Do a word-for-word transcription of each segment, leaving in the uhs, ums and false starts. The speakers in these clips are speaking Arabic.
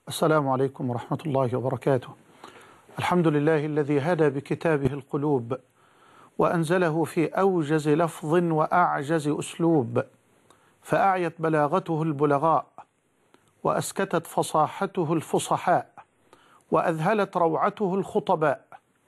السلام عليكم ورحمة الله وبركاته. الحمد لله الذي هدى بكتابه القلوب وأنزله في أوجز لفظ وأعجز أسلوب، فأعيت بلاغته البلغاء وأسكتت فصاحته الفصحاء وأذهلت روعته الخطباء.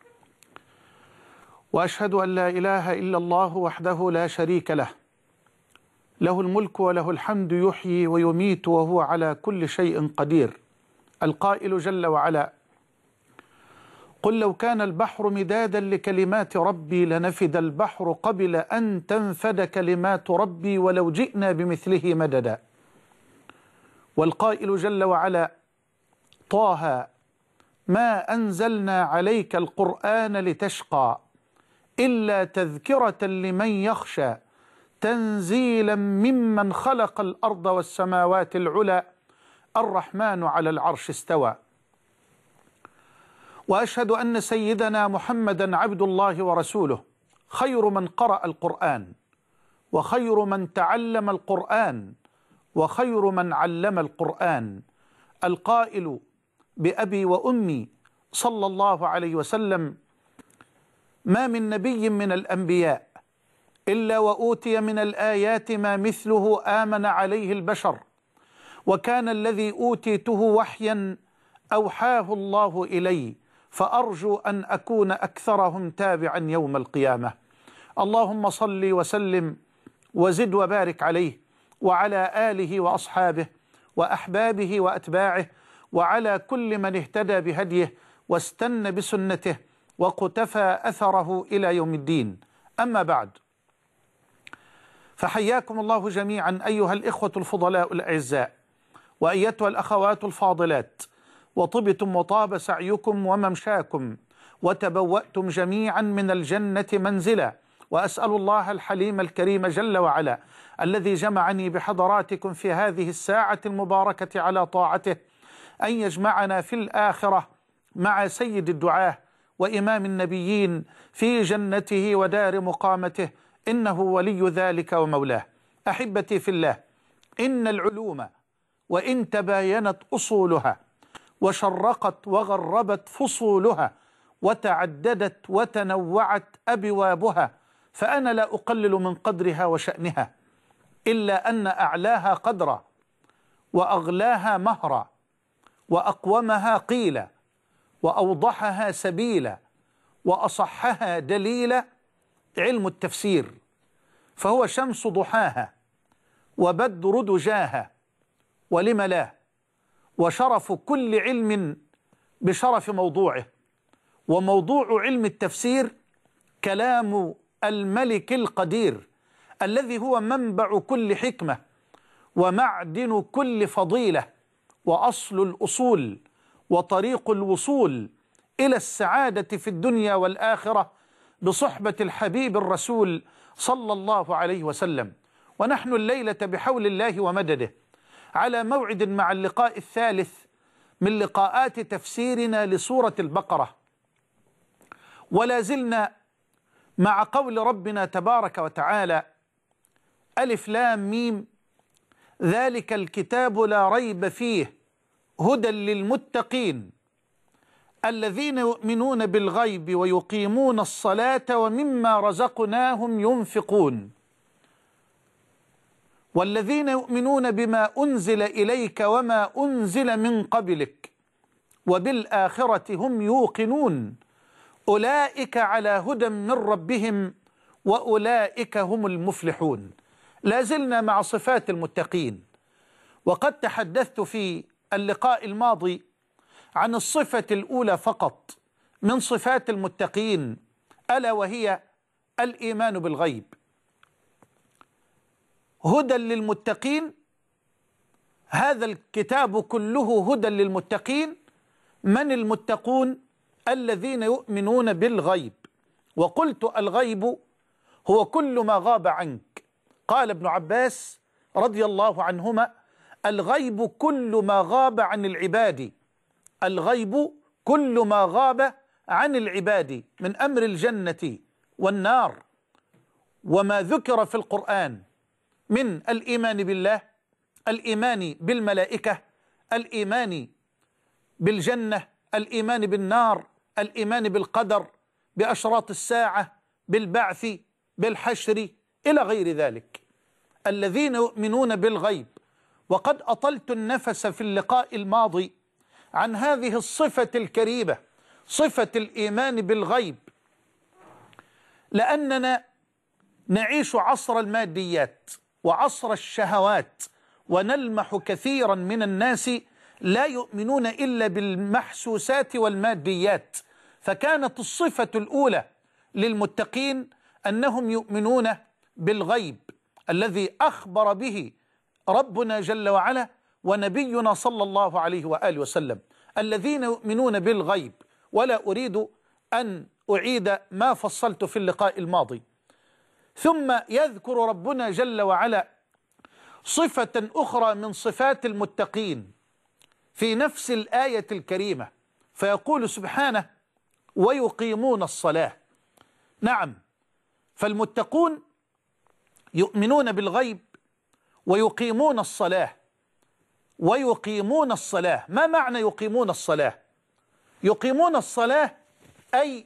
وأشهد أن لا إله إلا الله وحده لا شريك له، له الملك وله الحمد يحيي ويميت وهو على كل شيء قدير. القائل جل وعلا: قل لو كان البحر مدادا لكلمات ربي لنفد البحر قبل أن تنفد كلمات ربي ولو جئنا بمثله مددا. والقائل جل وعلا: طه ما أنزلنا عليك القرآن لتشقى إلا تذكرة لمن يخشى تنزيلا ممن خلق الأرض والسماوات العلى الرحمن على العرش استوى. وأشهد أن سيدنا محمدا عبد الله ورسوله، خير من قرأ القرآن وخير من تعلم القرآن وخير من علم القرآن. القائل بأبي وأمي صلى الله عليه وسلم: ما من نبي من الأنبياء إلا وأوتي من الآيات ما مثله آمن عليه البشر، وكان الذي أوتيته وحيا أوحاه الله إلي، فأرجو أن أكون أكثرهم تابعا يوم القيامة. اللهم صل وسلم وزد وبارك عليه وعلى آله وأصحابه وأحبابه وأتباعه وعلى كل من اهتدى بهديه واستنى بسنته وقتفى أثره إلى يوم الدين. أما بعد، فحياكم الله جميعا أيها الإخوة الفضلاء الأعزاء، وأيتها الأخوات الفاضلات، وطبتم وطاب سعيكم وممشاكم وتبوأتم جميعا من الجنة منزلا. وأسأل الله الحليم الكريم جل وعلا الذي جمعني بحضراتكم في هذه الساعة المباركة على طاعته أن يجمعنا في الآخرة مع سيد الدعاة وإمام النبيين في جنته ودار مقامته، إنه ولي ذلك ومولاه. أحبتي في الله، إن العلوم وإن تباينت أصولها وشرقت وغربت فصولها وتعددت وتنوعت أبوابها، فأنا لا أقلل من قدرها وشأنها، إلا أن أعلاها قدرا وأغلاها مهرا وأقومها قيلا وأوضحها سبيلا وأصحها دليلا علم التفسير، فهو شمس ضحاها وبدر دجاها، ولم لا، وشرف كل علم بشرف موضوعه. وموضوع علم التفسير كلام الملك القدير الذي هو منبع كل حكمة ومعدن كل فضيلة وأصل الأصول وطريق الوصول إلى السعادة في الدنيا والآخرة بصحبة الحبيب الرسول صلى الله عليه وسلم. ونحن الليلة بحول الله ومدده على موعد مع اللقاء الثالث من لقاءات تفسيرنا لسورة البقرة، ولا زلنا مع قول ربنا تبارك وتعالى: ألف لام ميم ذلك الكتاب لا ريب فيه هدى للمتقين الذين يؤمنون بالغيب ويقيمون الصلاة ومما رزقناهم ينفقون والذين يؤمنون بما أنزل إليك وما أنزل من قبلك وبالآخرة هم يوقنون أولئك على هدى من ربهم وأولئك هم المفلحون. لا زلنا مع صفات المتقين، وقد تحدثت في اللقاء الماضي عن الصفة الأولى فقط من صفات المتقين، ألا وهي الإيمان بالغيب. هدى للمتقين، هذا الكتاب كله هدى للمتقين. من المتقون؟ الذين يؤمنون بالغيب. وقلت الغيب هو كل ما غاب عنك. قال ابن عباس رضي الله عنهما: الغيب كل ما غاب عن العباد، الغيب كل ما غاب عن العباد من أمر الجنة والنار وما ذكر في القرآن من الإيمان بالله، الإيمان بالملائكة، الإيمان بالجنة، الإيمان بالنار، الإيمان بالقدر، بأشراط الساعة، بالبعث، بالحشر، إلى غير ذلك. الذين يؤمنون بالغيب. وقد أطلت النفس في اللقاء الماضي عن هذه الصفة الكريمة، صفة الإيمان بالغيب، لأننا نعيش عصر الماديات وعصر الشهوات، ونلمح كثيرا من الناس لا يؤمنون إلا بالمحسوسات والماديات. فكانت الصفة الأولى للمتقين أنهم يؤمنون بالغيب الذي أخبر به ربنا جل وعلا ونبينا صلى الله عليه وآله وسلم، الذين يؤمنون بالغيب. ولا أريد أن أعيد ما فصلت في اللقاء الماضي. ثم يذكر ربنا جل وعلا صفة أخرى من صفات المتقين في نفس الآية الكريمة، فيقول سبحانه: ويقيمون الصلاة. نعم، فالمتقون يؤمنون بالغيب ويقيمون الصلاة. ويقيمون الصلاة، ما معنى يقيمون الصلاة؟ يقيمون الصلاة أي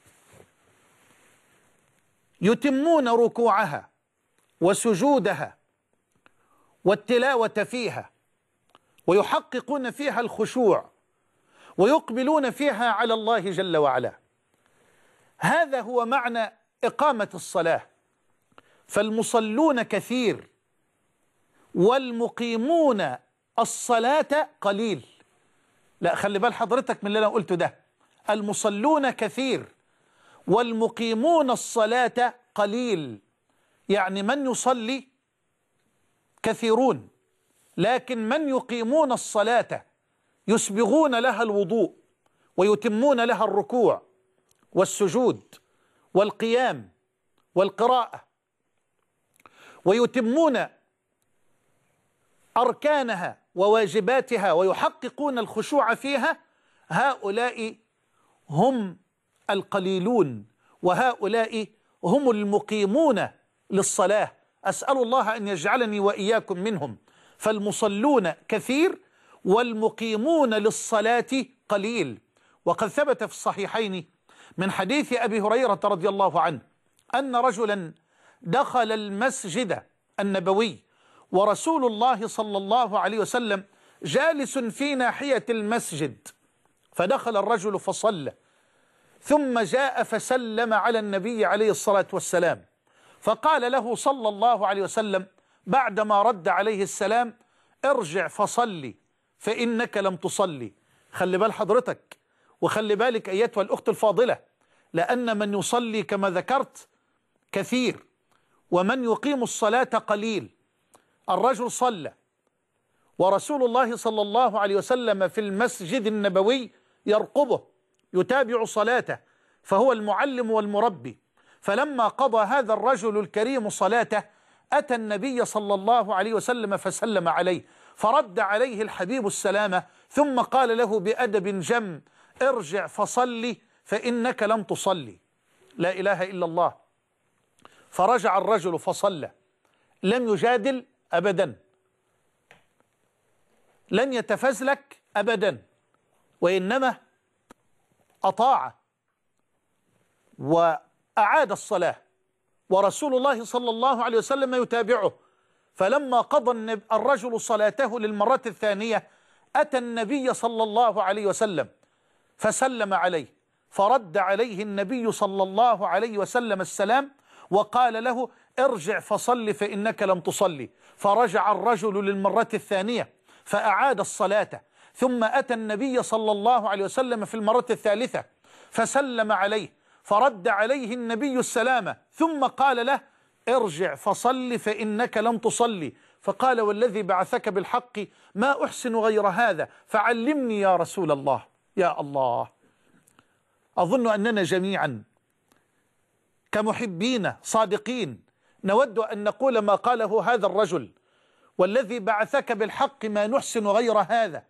يتمون ركوعها وسجودها والتلاوة فيها، ويحققون فيها الخشوع، ويقبلون فيها على الله جل وعلا. هذا هو معنى إقامة الصلاة. فالمصلون كثير والمقيمون الصلاة قليل. لا، خلي بال حضرتك من اللي أنا قلته ده. المصلون كثير والمقيمون الصلاة قليل، يعني من يصلي كثيرون، لكن من يقيمون الصلاة يسبغون لها الوضوء ويتمون لها الركوع والسجود والقيام والقراءة، ويتمون أركانها وواجباتها ويحققون الخشوع فيها. هؤلاء هم القليلون، وهؤلاء هم المقيمون للصلاة. أسأل الله أن يجعلني وإياكم منهم. فالمصلون كثير والمقيمون للصلاة قليل. وقد ثبت في الصحيحين من حديث أبي هريرة رضي الله عنه أن رجلا دخل المسجد النبوي ورسول الله صلى الله عليه وسلم جالس في ناحية المسجد، فدخل الرجل فصلى، ثم جاء فسلم على النبي عليه الصلاة والسلام، فقال له صلى الله عليه وسلم بعدما رد عليه السلام: ارجع فصلي فإنك لم تصلي. خلي بال حضرتك وخلي بالك أيتها الأخت الفاضلة، لأن من يصلي كما ذكرت كثير ومن يقيم الصلاة قليل. الرجل صلى ورسول الله صلى الله عليه وسلم في المسجد النبوي يرقبه يتابع صلاته، فهو المعلم والمربي. فلما قضى هذا الرجل الكريم صلاته أتى النبي صلى الله عليه وسلم فسلم عليه، فرد عليه الحبيب السلامة، ثم قال له بأدب جم: ارجع فصلي فإنك لم تصلي. لا إله إلا الله. فرجع الرجل فصلى، لم يجادل أبدا، لن يتفزلك أبدا، وإنما أطاع وأعاد الصلاة، ورسول الله صلى الله عليه وسلم يتابعه. فلما قضى الرجل صلاته للمرة الثانية أتى النبي صلى الله عليه وسلم فسلم عليه، فرد عليه النبي صلى الله عليه وسلم السلام وقال له: ارجع فصل فإنك لم تصلي. فرجع الرجل للمرة الثانية فأعاد الصلاة، ثم أتى النبي صلى الله عليه وسلم في المرة الثالثة فسلم عليه، فرد عليه النبي السلام، ثم قال له: ارجع فصل فإنك لم تصلي. فقال: والذي بعثك بالحق ما أحسن غير هذا، فعلمني يا رسول الله. يا الله، أظن أننا جميعا كمحبين صادقين نود أن نقول ما قاله هذا الرجل: والذي بعثك بالحق ما نحسن غير هذا،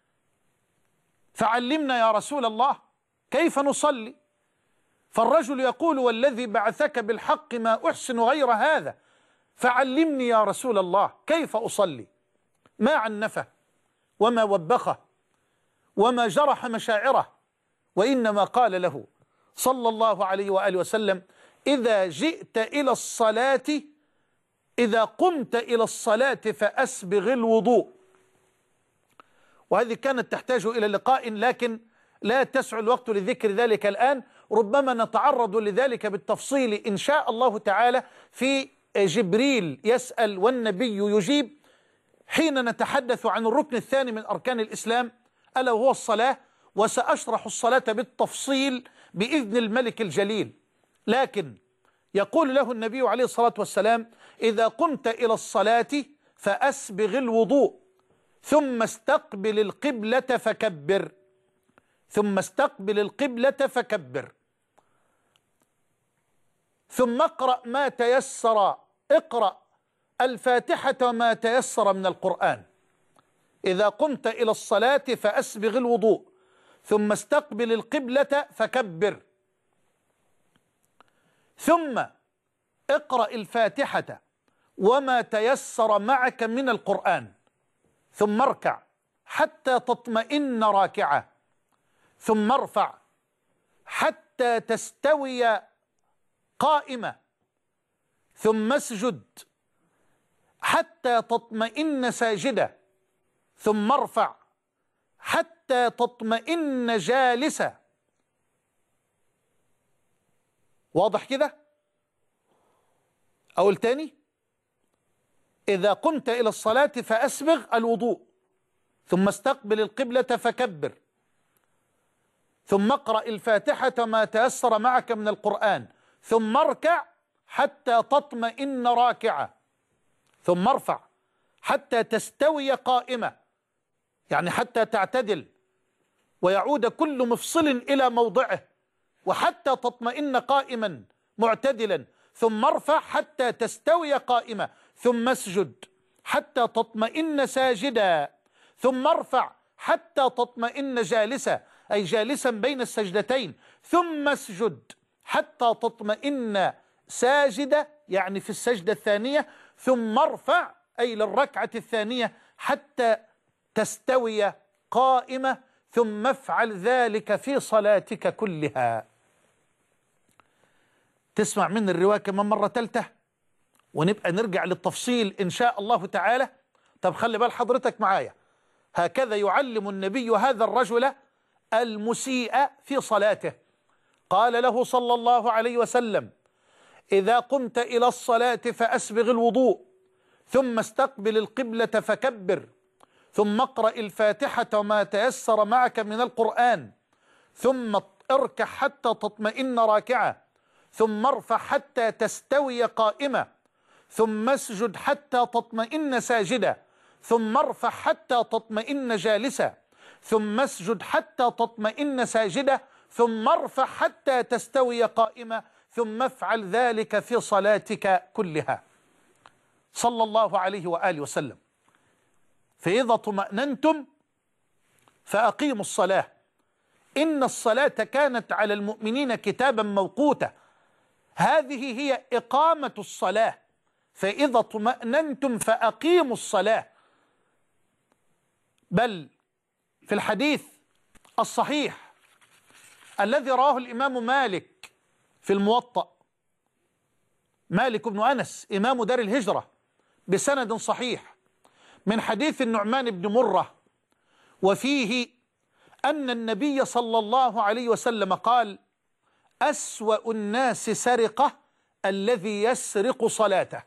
فعلمنا يا رسول الله كيف نصلي. فالرجل يقول: والذي بعثك بالحق ما أحسن غير هذا، فعلمني يا رسول الله كيف أصلي. ما عنفه وما وبخه وما جرح مشاعره، وإنما قال له صلى الله عليه وآله وسلم: إذا جئت إلى الصلاة إذا قمت إلى الصلاة فأسبغ الوضوء. وهذه كانت تحتاج إلى لقاء، لكن لا تسع الوقت لذكر ذلك الآن. ربما نتعرض لذلك بالتفصيل إن شاء الله تعالى في جبريل يسأل والنبي يجيب، حين نتحدث عن الركن الثاني من أركان الإسلام ألا وهو الصلاة، وسأشرح الصلاة بالتفصيل بإذن الملك الجليل. لكن يقول له النبي عليه الصلاة والسلام: إذا قمت إلى الصلاة فأسبغ الوضوء، ثم استقبل القبلة فكبر، ثم استقبل القبلة فكبر، ثم اقرأ ما تيسر، اقرأ الفاتحة وما تيسر من القرآن. إذا قمت إلى الصلاة فأسبغ الوضوء، ثم استقبل القبلة فكبر، ثم اقرأ الفاتحة وما تيسر معك من القرآن، ثم اركع حتى تطمئن راكعا، ثم ارفع حتى تستوي قائمة، ثم اسجد حتى تطمئن ساجدة، ثم ارفع حتى تطمئن جالسة. واضح كده؟ أقول تاني: إذا قمت إلى الصلاة فأسبغ الوضوء، ثم استقبل القبلة فكبر، ثم اقرأ الفاتحة ما تيسر معك من القرآن، ثم اركع حتى تطمئن راكعة، ثم ارفع حتى تستوي قائمة، يعني حتى تعتدل ويعود كل مفصل إلى موضعه، وحتى تطمئن قائما معتدلا، ثم ارفع حتى تستوي قائمة، ثم اسجد حتى تطمئن ساجدا، ثم ارفع حتى تطمئن جالسة، أي جالسا بين السجدتين، ثم اسجد حتى تطمئن ساجدة، يعني في السجدة الثانية، ثم ارفع أي للركعة الثانية حتى تستوي قائمة، ثم افعل ذلك في صلاتك كلها. تسمع من الرواية كمان مرة ثالثة ونبقى نرجع للتفصيل إن شاء الله تعالى. طب خلي بال حضرتك معايا، هكذا يعلم النبي هذا الرجل المسيء في صلاته. قال له صلى الله عليه وسلم: إذا قمت إلى الصلاة فأسبغ الوضوء، ثم استقبل القبلة فكبر، ثم اقرأ الفاتحة وما تيسر معك من القرآن، ثم اركع حتى تطمئن راكعة، ثم ارفع حتى تستوي قائمة، ثم اسجد حتى تطمئن ساجدة، ثم ارفع حتى تطمئن جالسة، ثم اسجد حتى تطمئن ساجدة، ثم ارفع حتى تستوي قائمة، ثم افعل ذلك في صلاتك كلها. صلى الله عليه وآله وسلم. فإذا اطمأننتم فأقيموا الصلاة، إن الصلاة كانت على المؤمنين كتابا موقوتا. هذه هي إقامة الصلاة. فإذا اطمأننتم فأقيموا الصلاة. بل في الحديث الصحيح الذي رواه الإمام مالك في الموطأ، مالك بن أنس إمام دار الهجرة، بسند صحيح من حديث النعمان بن مرة، وفيه أن النبي صلى الله عليه وسلم قال: أسوأ الناس سرقة الذي يسرق صلاته.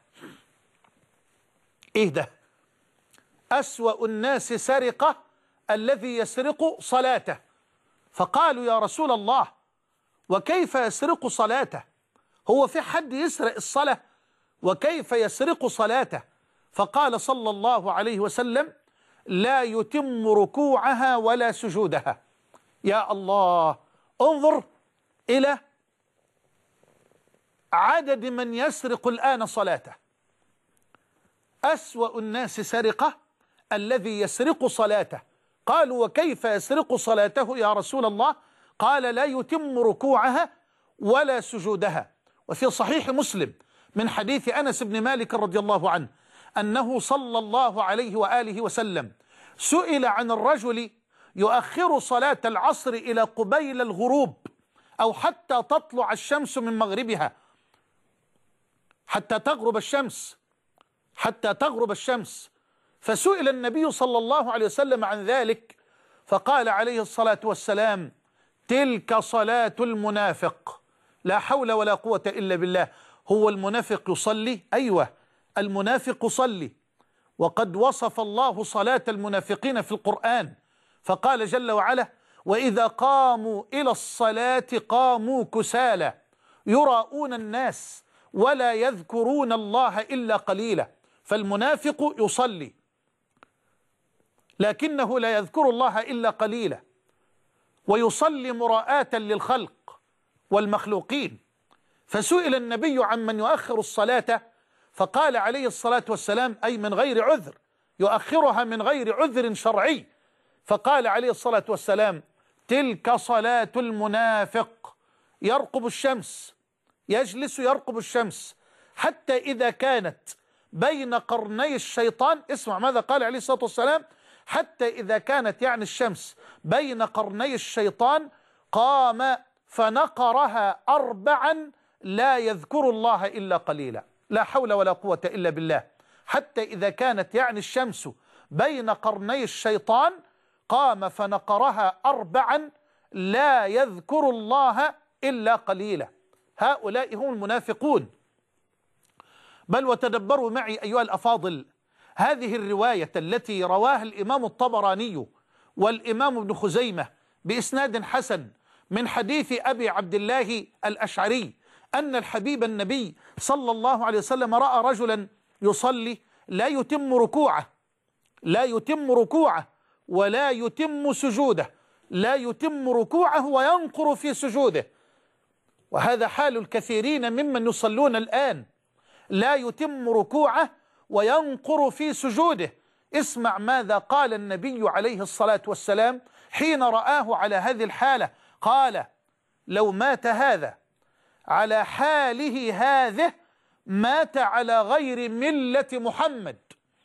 إيه ده؟ أسوأ الناس سرقة الذي يسرق صلاته. فقالوا: يا رسول الله، وكيف يسرق صلاته؟ هو في حد يسرق الصلاة؟ وكيف يسرق صلاته؟ فقال صلى الله عليه وسلم: لا يتم ركوعها ولا سجودها. يا الله، انظر إلى عدد من يسرق الآن صلاته. أسوأ الناس سرقة الذي يسرق صلاته. قالوا: وكيف يسرق صلاته يا رسول الله؟ قال: لا يتم ركوعها ولا سجودها. وفي صحيح مسلم من حديث أنس بن مالك رضي الله عنه أنه صلى الله عليه وآله وسلم سئل عن الرجل يؤخر صلاة العصر إلى قبيل الغروب أو حتى تطلع الشمس من مغربها، حتى تغرب الشمس حتى تغرب الشمس. فسئل النبي صلى الله عليه وسلم عن ذلك فقال عليه الصلاة والسلام: تلك صلاة المنافق. لا حول ولا قوة إلا بالله. هو المنافق يصلي؟ أيوة، المنافق يصلي، وقد وصف الله صلاة المنافقين في القرآن فقال جل وعلا: وإذا قاموا إلى الصلاة قاموا كسالى يراءون الناس ولا يذكرون الله إلا قليلا. فالمنافق يصلي لكنه لا يذكر الله إلا قليلا، ويصلي مراءة للخلق والمخلوقين. فسئل النبي عن من يؤخر الصلاة فقال عليه الصلاة والسلام: أي من غير عذر، يؤخرها من غير عذر شرعي. فقال عليه الصلاة والسلام: تلك صلاة المنافق، يرقب الشمس، يجلس يرقب الشمس حتى إذا كانت بين قرني الشيطان. اسمع ماذا قال عليه الصلاة والسلام: حتى إذا كانت يعني الشمس بين قرني الشيطان قام فنقرها أربعا لا يذكر الله إلا قليلا. لا حول ولا قوة إلا بالله. حتى إذا كانت يعني الشمس بين قرني الشيطان قام فنقرها أربعا لا يذكر الله إلا قليلا. هؤلاء هم المنافقون. بل وتدبروا معي أيها الأفاضل هذه الرواية التي رواها الإمام الطبراني والإمام ابن خزيمة بإسناد حسن من حديث أبي عبد الله الأشعري أن الحبيب النبي صلى الله عليه وسلم رأى رجلا يصلي لا يتم ركوعه لا يتم ركوعه ولا يتم سجوده لا يتم ركوعه وينقر في سجوده. وهذا حال الكثيرين ممن يصلون الآن، لا يتم ركوعه وينقر في سجوده. اسمع ماذا قال النبي عليه الصلاة والسلام حين رآه على هذه الحالة. قال: لو مات هذا على حاله هذه مات على غير ملة محمد.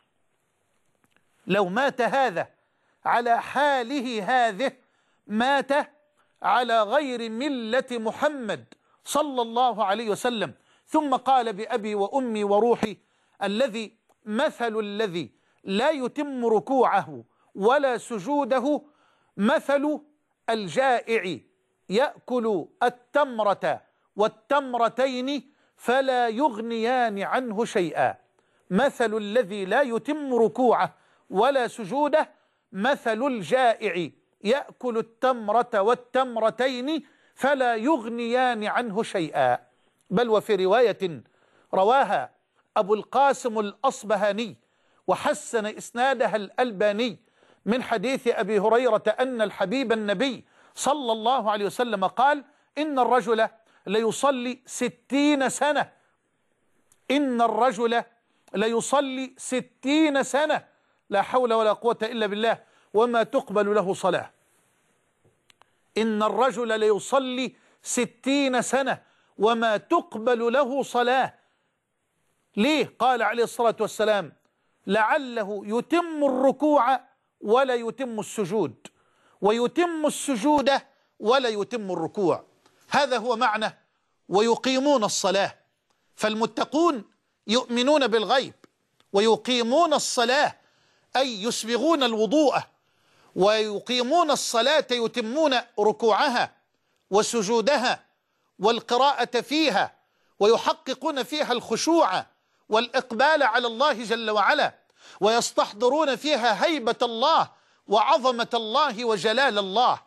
لو مات هذا على حاله هذه مات على غير ملة محمد صلى الله عليه وسلم. ثم قال: بأبي وأمي وروحي الذي مثل الذي لا يتم ركوعه ولا سجوده مثل الجائع يأكل التمرة والتمرتين فلا يغنيان عنه شيئا. مثل الذي لا يتم ركوعه ولا سجوده مثل الجائع يأكل التمرة والتمرتين فلا يغنيان عنه شيئا. بل وفي رواية رواها أبو القاسم الأصبهاني وحسن إسنادها الألباني من حديث أبي هريرة أن الحبيب النبي صلى الله عليه وسلم قال: إن الرجل ليصلي ستين سنة إن الرجل ليصلي ستين سنة لا حول ولا قوة إلا بالله وما تقبل له صلاة. إن الرجل ليصلي ستين سنة وما تقبل له صلاة. ليه؟ قال عليه الصلاة والسلام: لعله يتم الركوع ولا يتم السجود، ويتم السجود ولا يتم الركوع. هذا هو معنى ويقيمون الصلاة. فالمتقون يؤمنون بالغيب ويقيمون الصلاة، أي يسبغون الوضوء، ويقيمون الصلاة يتمون ركوعها وسجودها والقراءة فيها، ويحققون فيها الخشوع والإقبال على الله جل وعلا، ويستحضرون فيها هيبة الله وعظمة الله وجلال الله.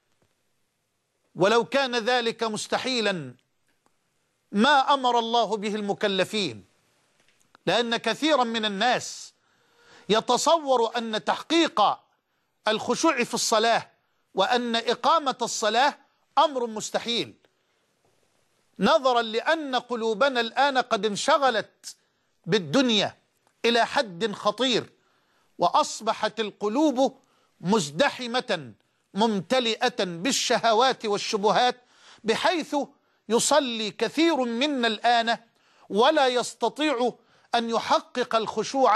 ولو كان ذلك مستحيلا ما أمر الله به المكلفين، لأن كثيرا من الناس يتصور أن تحقيق الخشوع في الصلاة وأن إقامة الصلاة أمر مستحيل، نظرا لأن قلوبنا الآن قد انشغلت بالدنيا إلى حد خطير، وأصبحت القلوب مزدحمة ممتلئة بالشهوات والشبهات، بحيث يصلي كثير منا الآن ولا يستطيع أن يحقق الخشوع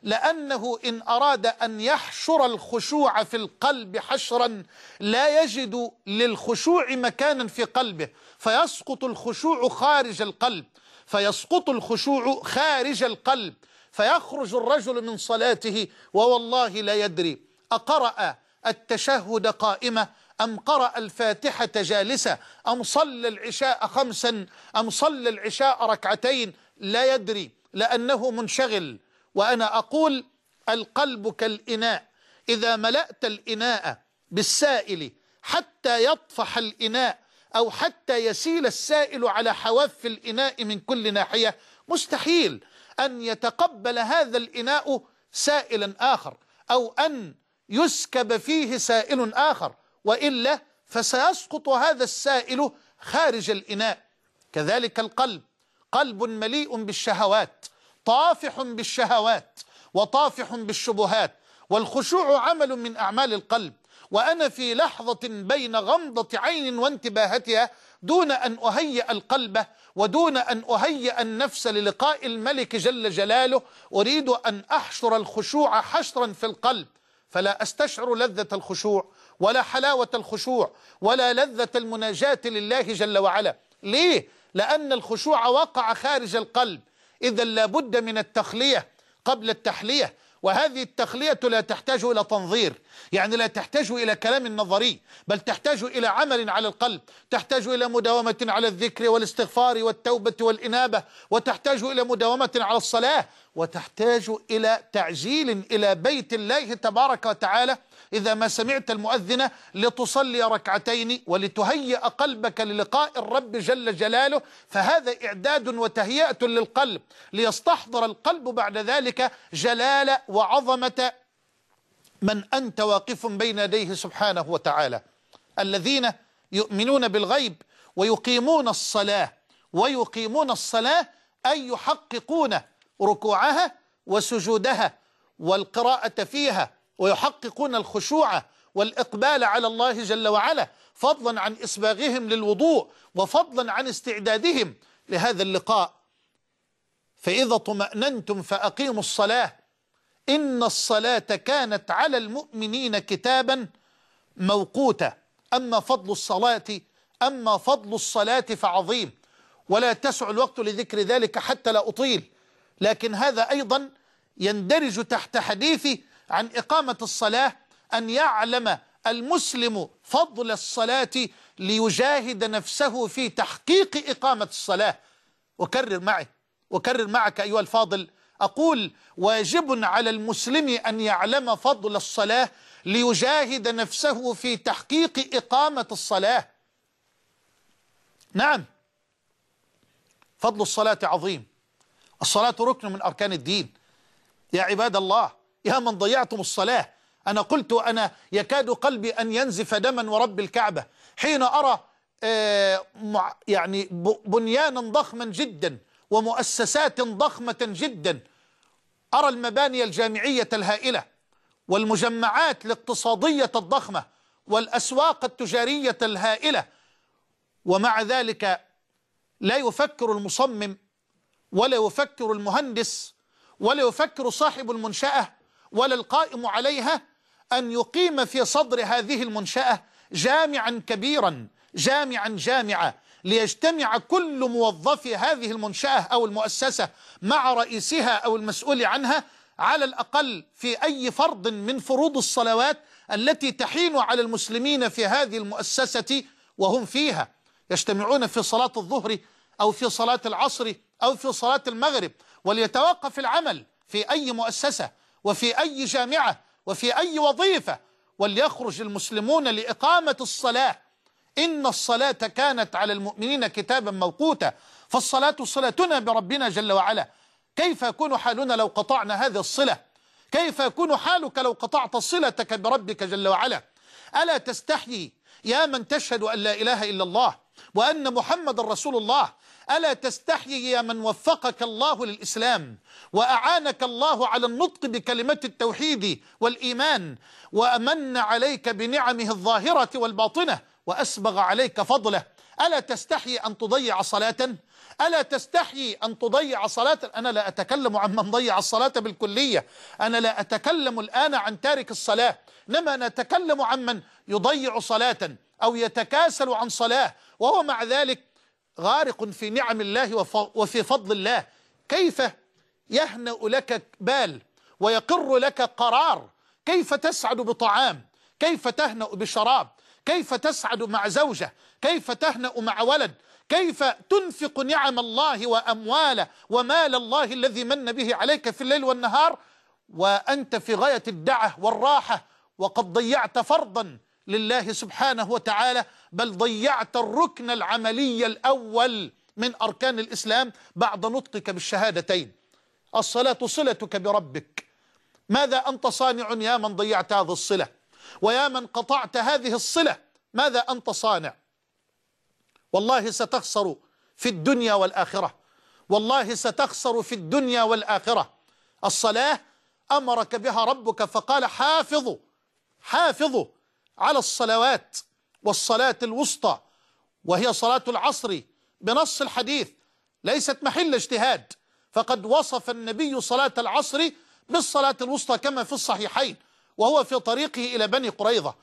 لأنه إن أراد أن يحشر الخشوع في القلب حشرا لا يجد للخشوع مكانا في قلبه، فيسقط الخشوع خارج القلب فيسقط الخشوع خارج القلب فيخرج الرجل من صلاته ووالله لا يدري أقرأ التشهد قائمة أم قرأ الفاتحة جالسة أم صلى العشاء خمسا أم صلى العشاء ركعتين، لا يدري لأنه منشغل. وأنا أقول القلب كالإناء، إذا ملأت الإناء بالسائل حتى يطفح الإناء أو حتى يسيل السائل على حواف الإناء من كل ناحية، مستحيل أن يتقبل هذا الإناء سائلا آخر أو أن يسكب فيه سائل آخر، وإلا فسيسقط هذا السائل خارج الإناء. كذلك القلب، قلب مليء بالشهوات، طافح بالشهوات وطافح بالشبهات، والخشوع عمل من أعمال القلب. وأنا في لحظة بين غمضة عين وانتباهتها دون أن أهيئ القلب ودون أن أهيئ النفس للقاء الملك جل جلاله أريد أن أحشر الخشوع حشرا في القلب، فلا أستشعر لذة الخشوع ولا حلاوة الخشوع ولا لذة المناجاة لله جل وعلا. ليه؟ لأن الخشوع وقع خارج القلب، إذا لابد من التخلية قبل التحلية، وهذه التخلية لا تحتاج إلى تنظير، يعني لا تحتاج إلى كلام نظري، بل تحتاج إلى عمل على القلب، تحتاج إلى مداومة على الذكر والاستغفار والتوبة والإنابة، وتحتاج إلى مداومة على الصلاة، وتحتاج إلى تعجيل إلى بيت الله تبارك وتعالى إذا ما سمعت المؤذن لتصلي ركعتين ولتهيئ قلبك للقاء الرب جل جلاله، فهذا إعداد وتهيئة للقلب ليستحضر القلب بعد ذلك جلال وعظمة من أنت واقف بين يديه سبحانه وتعالى. الذين يؤمنون بالغيب ويقيمون الصلاة ويقيمون الصلاة أي يحققون ركوعها وسجودها والقراءة فيها، ويحققون الخشوع والإقبال على الله جل وعلا، فضلا عن إسباغهم للوضوء وفضلا عن استعدادهم لهذا اللقاء. فإذا طمأننتم فأقيموا الصلاة إن الصلاة كانت على المؤمنين كتابا موقوتا. أما فضل الصلاة أما فضل الصلاة فعظيم، ولا يتسع الوقت لذكر ذلك حتى لا أطيل، لكن هذا أيضا يندرج تحت حديثي عن إقامة الصلاة أن يعلم المسلم فضل الصلاة ليجاهد نفسه في تحقيق إقامة الصلاة. وكرر معي وكرر معك أيها الفاضل، أقول واجب على المسلم أن يعلم فضل الصلاة ليجاهد نفسه في تحقيق إقامة الصلاة. نعم، فضل الصلاة عظيم، الصلاة ركن من أركان الدين. يا عباد الله، يا من ضيعتم الصلاة، أنا قلت أنا يكاد قلبي أن ينزف دما ورب الكعبة حين أرى آه يعني بنيانا ضخما جدا ومؤسسات ضخمة جدا، أرى المباني الجامعية الهائلة والمجمعات الاقتصادية الضخمة والأسواق التجارية الهائلة، ومع ذلك لا يفكر المصمم ولا يفكر المهندس ولا يفكر صاحب المنشأة ولا القائم عليها أن يقيم في صدر هذه المنشأة جامعا كبيرا جامعا جامعا ليجتمع كل موظفي هذه المنشأة أو المؤسسة مع رئيسها أو المسؤول عنها على الأقل في أي فرض من فروض الصلوات التي تحين على المسلمين في هذه المؤسسة وهم فيها، يجتمعون في صلاة الظهر أو في صلاة العصر أو في صلاة المغرب، وليتوقف العمل في أي مؤسسة وفي أي جامعة وفي أي وظيفة، وليخرج المسلمون لإقامة الصلاة. إن الصلاة كانت على المؤمنين كتابا موقوتا، فالصلاة صلتنا بربنا جل وعلا. كيف يكون حالنا لو قطعنا هذه الصلة؟ كيف يكون حالك لو قطعت صلتك بربك جل وعلا؟ ألا تستحيي يا من تشهد أن لا إله إلا الله وأن محمد رسول الله؟ ألا تستحيي يا من وفقك الله للإسلام وأعانك الله على النطق بكلمة التوحيد والإيمان وأمن عليك بنعمه الظاهرة والباطنة وأسبغ عليك فضله؟ ألا تستحي أن تضيع صلاة؟ ألا تستحي أن تضيع صلاة؟ أنا لا أتكلم عن من ضيع الصلاة بالكلية، أنا لا أتكلم الآن عن تارك الصلاة، إنما نتكلم عن من يضيع صلاة أو يتكاسل عن صلاة وهو مع ذلك غارق في نعم الله وفي فضل الله. كيف يهنأ لك بال ويقر لك قرار؟ كيف تسعد بطعام؟ كيف تهنأ بشراب؟ كيف تسعد مع زوجة؟ كيف تهنأ مع ولد؟ كيف تنفق نعم الله وأموال ومال الله الذي من به عليك في الليل والنهار وأنت في غاية الدعة والراحة وقد ضيعت فرضا لله سبحانه وتعالى، بل ضيعت الركن العملي الأول من أركان الإسلام بعد نطقك بالشهادتين. الصلاة صلتك بربك. ماذا أنت صانع يا من ضيعت هذه الصلة؟ ويا من قطعت هذه الصلة ماذا أنت صانع؟ والله ستخسر في الدنيا والآخرة، والله ستخسر في الدنيا والآخرة. الصلاة أمرك بها ربك فقال حافظوا حافظوا على الصلوات والصلاة الوسطى، وهي صلاة العصر بنص الحديث، ليست محل اجتهاد، فقد وصف النبي صلاة العصر بالصلاة الوسطى كما في الصحيحين وهو في طريقه إلى بني قريظة.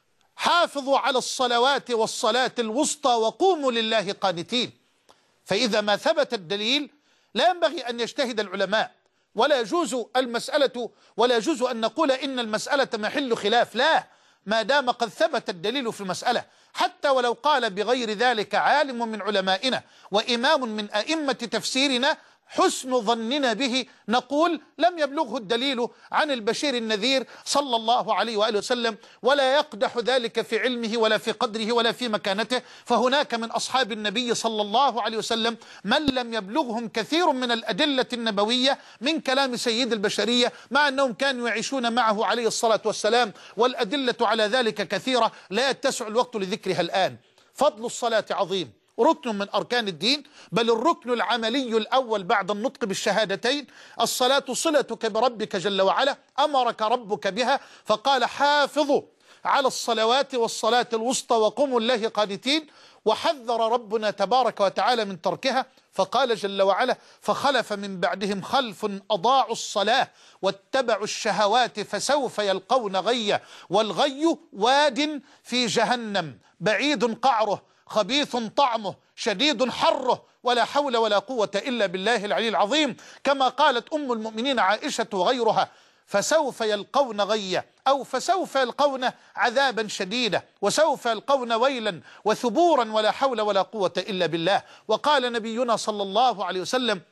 حافظوا على الصلوات والصلاة الوسطى وقوموا لله قانتين. فإذا ما ثبت الدليل لا ينبغي أن يجتهد العلماء، ولا يجوز المسألة ولا يجوز أن نقول إن المسألة محل خلاف، لا، ما دام قد ثبت الدليل في المسألة، حتى ولو قال بغير ذلك عالم من علمائنا وإمام من أئمة تفسيرنا حسن ظننا به نقول لم يبلغه الدليل عن البشير النذير صلى الله عليه وآله وسلم، ولا يقدح ذلك في علمه ولا في قدره ولا في مكانته. فهناك من أصحاب النبي صلى الله عليه وسلم من لم يبلغهم كثير من الأدلة النبوية من كلام سيد البشرية، مع أنهم كانوا يعيشون معه عليه الصلاة والسلام، والأدلة على ذلك كثيرة لا يتسع الوقت لذكرها الآن. فضل الصلاة عظيم، ركن من أركان الدين، بل الركن العملي الأول بعد النطق بالشهادتين. الصلاة صلتك بربك جل وعلا، أمرك ربك بها فقال حافظوا على الصلوات والصلاة الوسطى وقوموا لله قانتين، وحذر ربنا تبارك وتعالى من تركها فقال جل وعلا فخلف من بعدهم خلف أضاعوا الصلاة واتبعوا الشهوات فسوف يلقون غيا، والغي واد في جهنم بعيد قعره خبيث طعمه شديد حره ولا حول ولا قوة إلا بالله العلي العظيم. كما قالت أم المؤمنين عائشة وغيرها فسوف يلقون غيا، أو فسوف يلقون عذابا شديدا، وسوف يلقون ويلا وثبورا ولا حول ولا قوة إلا بالله. وقال نبينا صلى الله عليه وسلم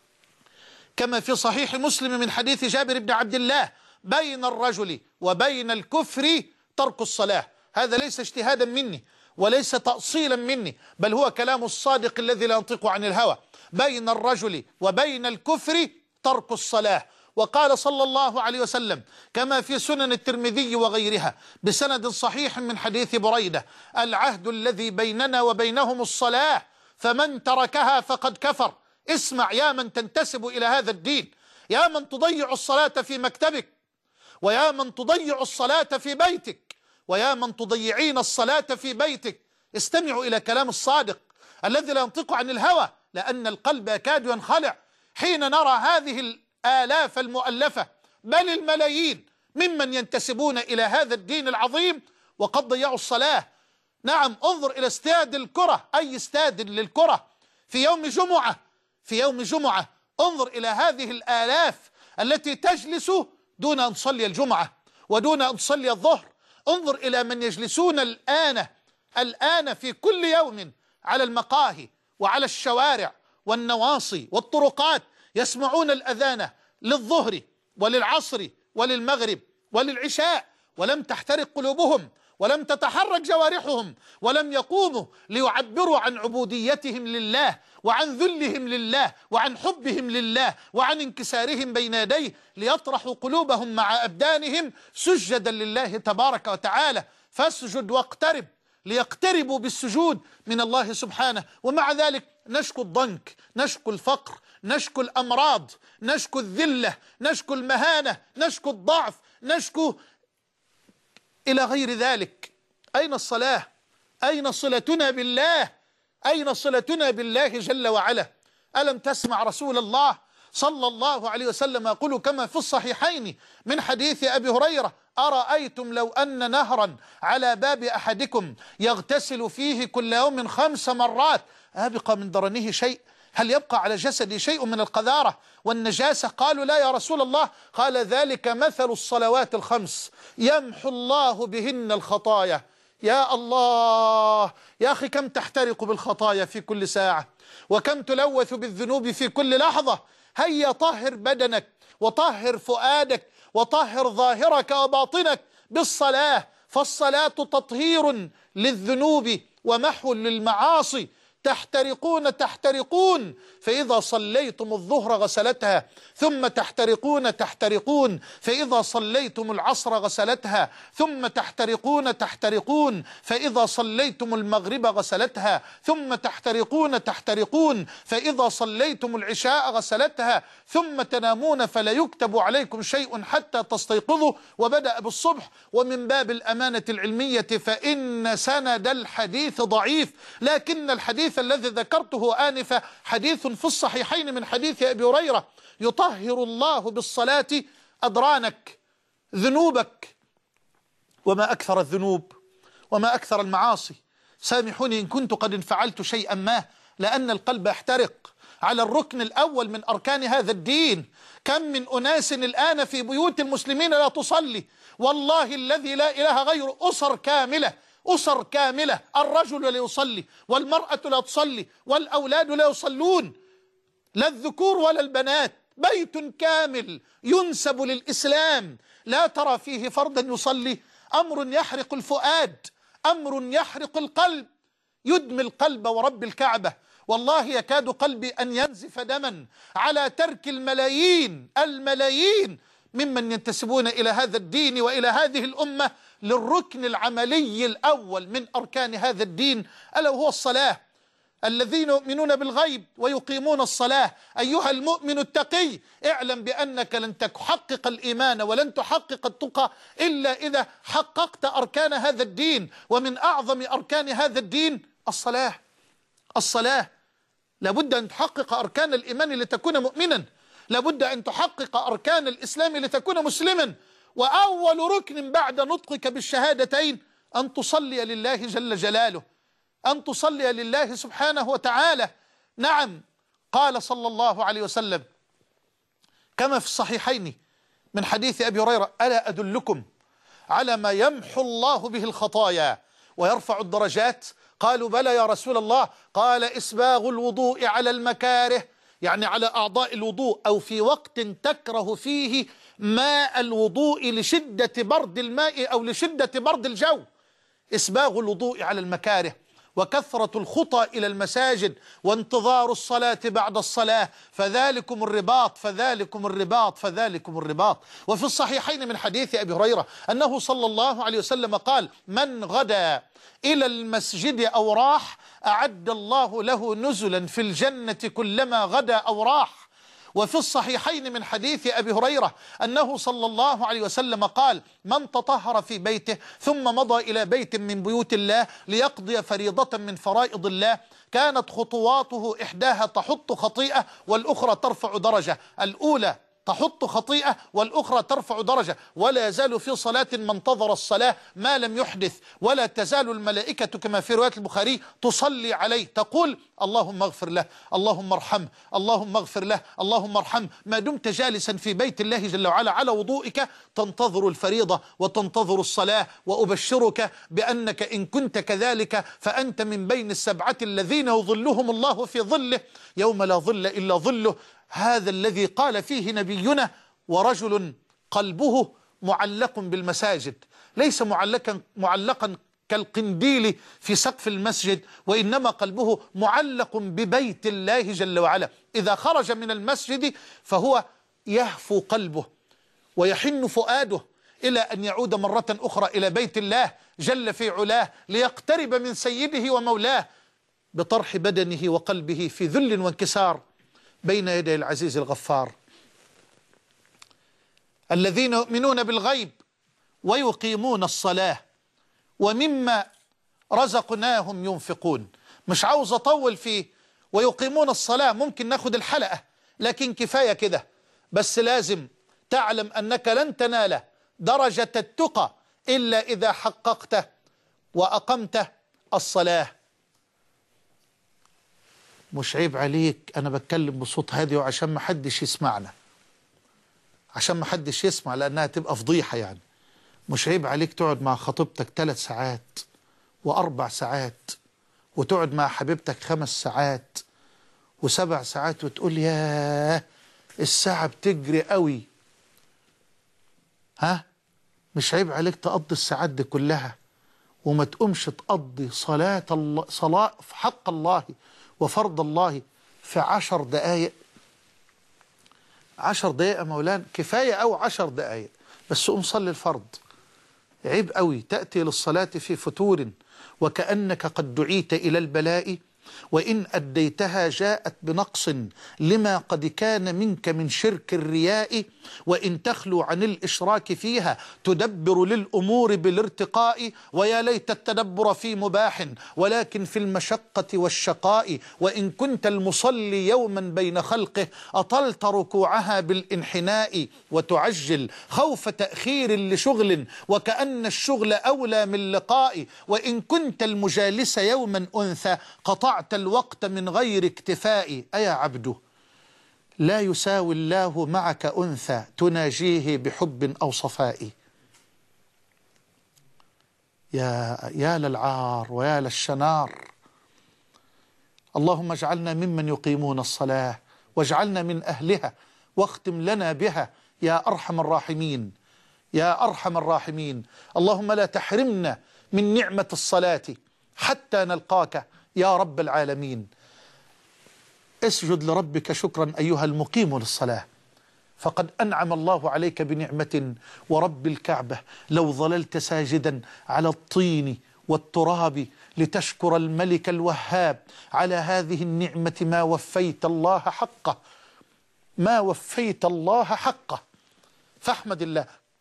كما في صحيح مسلم من حديث جابر بن عبد الله بين الرجل وبين الكفر ترك الصلاة. هذا ليس اجتهادا مني وليس تأصيلا مني، بل هو كلام الصادق الذي لا ينطق عن الهوى. بين الرجل وبين الكفر ترك الصلاة. وقال صلى الله عليه وسلم كما في سنن الترمذي وغيرها بسند صحيح من حديث بريدة العهد الذي بيننا وبينهم الصلاة فمن تركها فقد كفر. اسمع يا من تنتسب إلى هذا الدين، يا من تضيع الصلاة في مكتبك، ويا من تضيع الصلاة في بيتك، ويا من تضيعين الصلاة في بيتك، استمعوا إلى كلام الصادق الذي لا ينطق عن الهوى، لأن القلب يكاد ينخلع حين نرى هذه الآلاف المؤلفة بل الملايين ممن ينتسبون إلى هذا الدين العظيم وقد ضيعوا الصلاة. نعم، انظر إلى استاد الكرة، أي استاد للكرة في يوم جمعة، في يوم جمعة انظر إلى هذه الآلاف التي تجلس دون أن تصلي الجمعة ودون أن تصلي الظهر. انظر إلى من يجلسون الآن الآن في كل يوم على المقاهي وعلى الشوارع والنواصي والطرقات يسمعون الأذان للظهر وللعصر وللمغرب وللعشاء، ولم تحترق قلوبهم ولم تتحرك جوارحهم ولم يقوموا ليعبروا عن عبوديتهم لله وعن ذلهم لله وعن حبهم لله وعن انكسارهم بين يديه، ليطرحوا قلوبهم مع أبدانهم سجدا لله تبارك وتعالى. فاسجد واقترب، ليقتربوا بالسجود من الله سبحانه. ومع ذلك نشكو الضنك، نشكو الفقر، نشكو الأمراض، نشكو الذلة، نشكو المهانة، نشكو الضعف، نشكو إلى غير ذلك. أين الصلاة؟ أين صلتنا بالله؟ أين صلتنا بالله جل وعلا؟ ألم تسمع رسول الله صلى الله عليه وسلم يقول كما في الصحيحين من حديث أبي هريرة: أرأيتم لو أن نهرا على باب أحدكم يغتسل فيه كل يوم خمس مرات أبقى من درنه شيء؟ هل يبقى على جسدي شيء من القذارة والنجاسة؟ قالوا لا يا رسول الله. قال: ذلك مثل الصلوات الخمس يمحو الله بهن الخطايا. يا الله يا أخي، كم تحترق بالخطايا في كل ساعة، وكم تلوث بالذنوب في كل لحظة. هيا طهر بدنك وطهر فؤادك وطهر ظاهرك وباطنك بالصلاة، فالصلاة تطهير للذنوب ومحو للمعاصي. تحترقون تحترقون فإذا صليتم الظهر غسلتها، ثم تحترقون تحترقون فإذا صليتم العصر غسلتها، ثم تحترقون تحترقون فإذا صليتم المغرب غسلتها، ثم تحترقون تحترقون فإذا صليتم العشاء غسلتها، ثم تنامون فلا يكتب عليكم شيء حتى تستيقظوا. وبدأ بالصبح. ومن باب الأمانة العلمية فإن سند الحديث ضعيف، لكن الحديث الذي ذكرته آنفا حديث في الصحيحين من حديث أبي هريرة: يطهر الله بالصلاة أدرانك، ذنوبك. وما أكثر الذنوب وما أكثر المعاصي. سامحوني إن كنت قد انفعلت شيئا ما، لأن القلب يحترق على الركن الأول من أركان هذا الدين. كم من أناس الآن في بيوت المسلمين لا تصلي، والله الذي لا إله غيره، أسر كاملة أسر كاملة، الرجل لا يصلي والمرأة لا تصلي والأولاد لا يصلون، لا الذكور ولا البنات. بيت كامل ينسب للإسلام لا ترى فيه فردا يصلي. أمر يحرق الفؤاد، أمر يحرق القلب، يدمي القلب ورب الكعبة. والله يكاد قلبي أن ينزف دما على ترك الملايين الملايين ممن ينتسبون إلى هذا الدين وإلى هذه الأمة للركن العملي الأول من أركان هذا الدين، ألا وهو الصلاة. الذين يؤمنون بالغيب ويقيمون الصلاة. أيها المؤمن التقي، اعلم بأنك لن تحقق الإيمان ولن تحقق التقى إلا إذا حققت أركان هذا الدين. ومن أعظم أركان هذا الدين الصلاة. الصلاة لابد أن تحقق أركان الإيمان لتكون مؤمنا، لابد أن تحقق أركان الإسلام لتكون مسلما. وأول ركن بعد نطقك بالشهادتين أن تصلي لله جل جلاله، أن تصلي لله سبحانه وتعالى. نعم، قال صلى الله عليه وسلم كما في الصحيحين من حديث أبي هريرة: ألا أدلكم على ما يمحو الله به الخطايا ويرفع الدرجات؟ قالوا بلى يا رسول الله. قال: إسباغ الوضوء على المكاره، يعني على أعضاء الوضوء أو في وقت تكره فيه ماء الوضوء لشدة برد الماء أو لشدة برد الجو. إسباغ الوضوء على المكاره، وكثرة الخطى إلى المساجد، وانتظار الصلاة بعد الصلاة، فذلكم الرباط فذلكم الرباط فذلكم الرباط. وفي الصحيحين من حديث أبي هريرة أنه صلى الله عليه وسلم قال: من غدا إلى المسجد أو راح أعد الله له نزلا في الجنة كلما غدا أو راح. وفي الصحيحين من حديث أبي هريرة أنه صلى الله عليه وسلم قال: من تطهر في بيته ثم مضى إلى بيت من بيوت الله ليقضي فريضة من فرائض الله كانت خطواته إحداها تحط خطيئة والأخرى ترفع درجة. الأولى تحط خطيئة والأخرى ترفع درجة. ولا يزال في صلاة من انتظر الصلاة ما لم يحدث، ولا تزال الملائكة كما في رواية البخاري تصلي عليه تقول: اللهم اغفر له، اللهم ارحمه، اللهم اغفر له، اللهم ارحمه. ما دمت جالسا في بيت الله جل وعلا على وضوئك تنتظر الفريضة وتنتظر الصلاة. وأبشرك بأنك إن كنت كذلك فأنت من بين السبعة الذين يظلهم الله في ظله يوم لا ظل إلا ظله. هذا الذي قال فيه نبينا: ورجل قلبه معلق بالمساجد، ليس معلقا معلقا كالقنديل في سقف المسجد، وإنما قلبه معلق ببيت الله جل وعلا. إذا خرج من المسجد فهو يهفو قلبه ويحن فؤاده إلى أن يعود مرة أخرى إلى بيت الله جل في علاه ليقترب من سيده ومولاه بطرح بدنه وقلبه في ذل وانكسار بين يدي العزيز الغفار. الذين يؤمنون بالغيب ويقيمون الصلاة ومما رزقناهم ينفقون. مش عاوز أطول فيه. ويقيمون الصلاة ممكن ناخد الحلقة، لكن كفاية كده. بس لازم تعلم أنك لن تنال درجة التقى إلا إذا حققت وأقمت الصلاة. مش عيب عليك، أنا بتكلم بصوت هادي وعشان ما حدش يسمعنا، عشان ما حدش يسمع، لأنها تبقى فضيحة يعني. مش عيب عليك تقعد مع خطيبتك ثلاث ساعات وأربع ساعات، وتقعد مع حبيبتك خمس ساعات وسبع ساعات، وتقول ياه الساعة بتجري قوي؟ ها؟ مش عيب عليك تقضي الساعات دي كلها وما تقومش تقضي صلاة الله، صلاة في حق الله وفرض الله في عشر دقايق؟ عشر دقايق يا مولانا كفاية، أو عشر دقايق بس قوم صلي الفرض. عيب قوي تأتي للصلاة في فتور وكأنك قد دعيت إلى البلاء، وإن أديتها جاءت بنقص لما قد كان منك من شرك الرياء، وإن تخلو عن الإشراك فيها تدبر للأمور بالارتقاء، ويا ليت التدبر في مباح ولكن في المشقة والشقاء، وإن كنت المصلي يوما بين خلقه أطلت ركوعها بالانحناء، وتعجل خوف تأخير لشغل وكأن الشغل أولى من لقاء، وإن كنت المجالس يوما أنثى قطعت الوقت من غير اكتفاء. أيا عبد لا يساوي الله معك أنثى تناجيه بحب أو صفاء. يا يا للعار ويا للشنار. اللهم اجعلنا ممن يقيمون الصلاة، واجعلنا من أهلها، واختم لنا بها يا أرحم الراحمين يا أرحم الراحمين. اللهم لا تحرمنا من نعمة الصلاة حتى نلقاك يا رب العالمين. اسجد لربك شكرا أيها المقيم للصلاة، فقد أنعم الله عليك بنعمة، ورب الكعبة لو ظللت ساجدا على الطين والتراب لتشكر الملك الوهاب على هذه النعمة ما وفيت الله حقه، ما وفيت الله حقه. فاحمد الله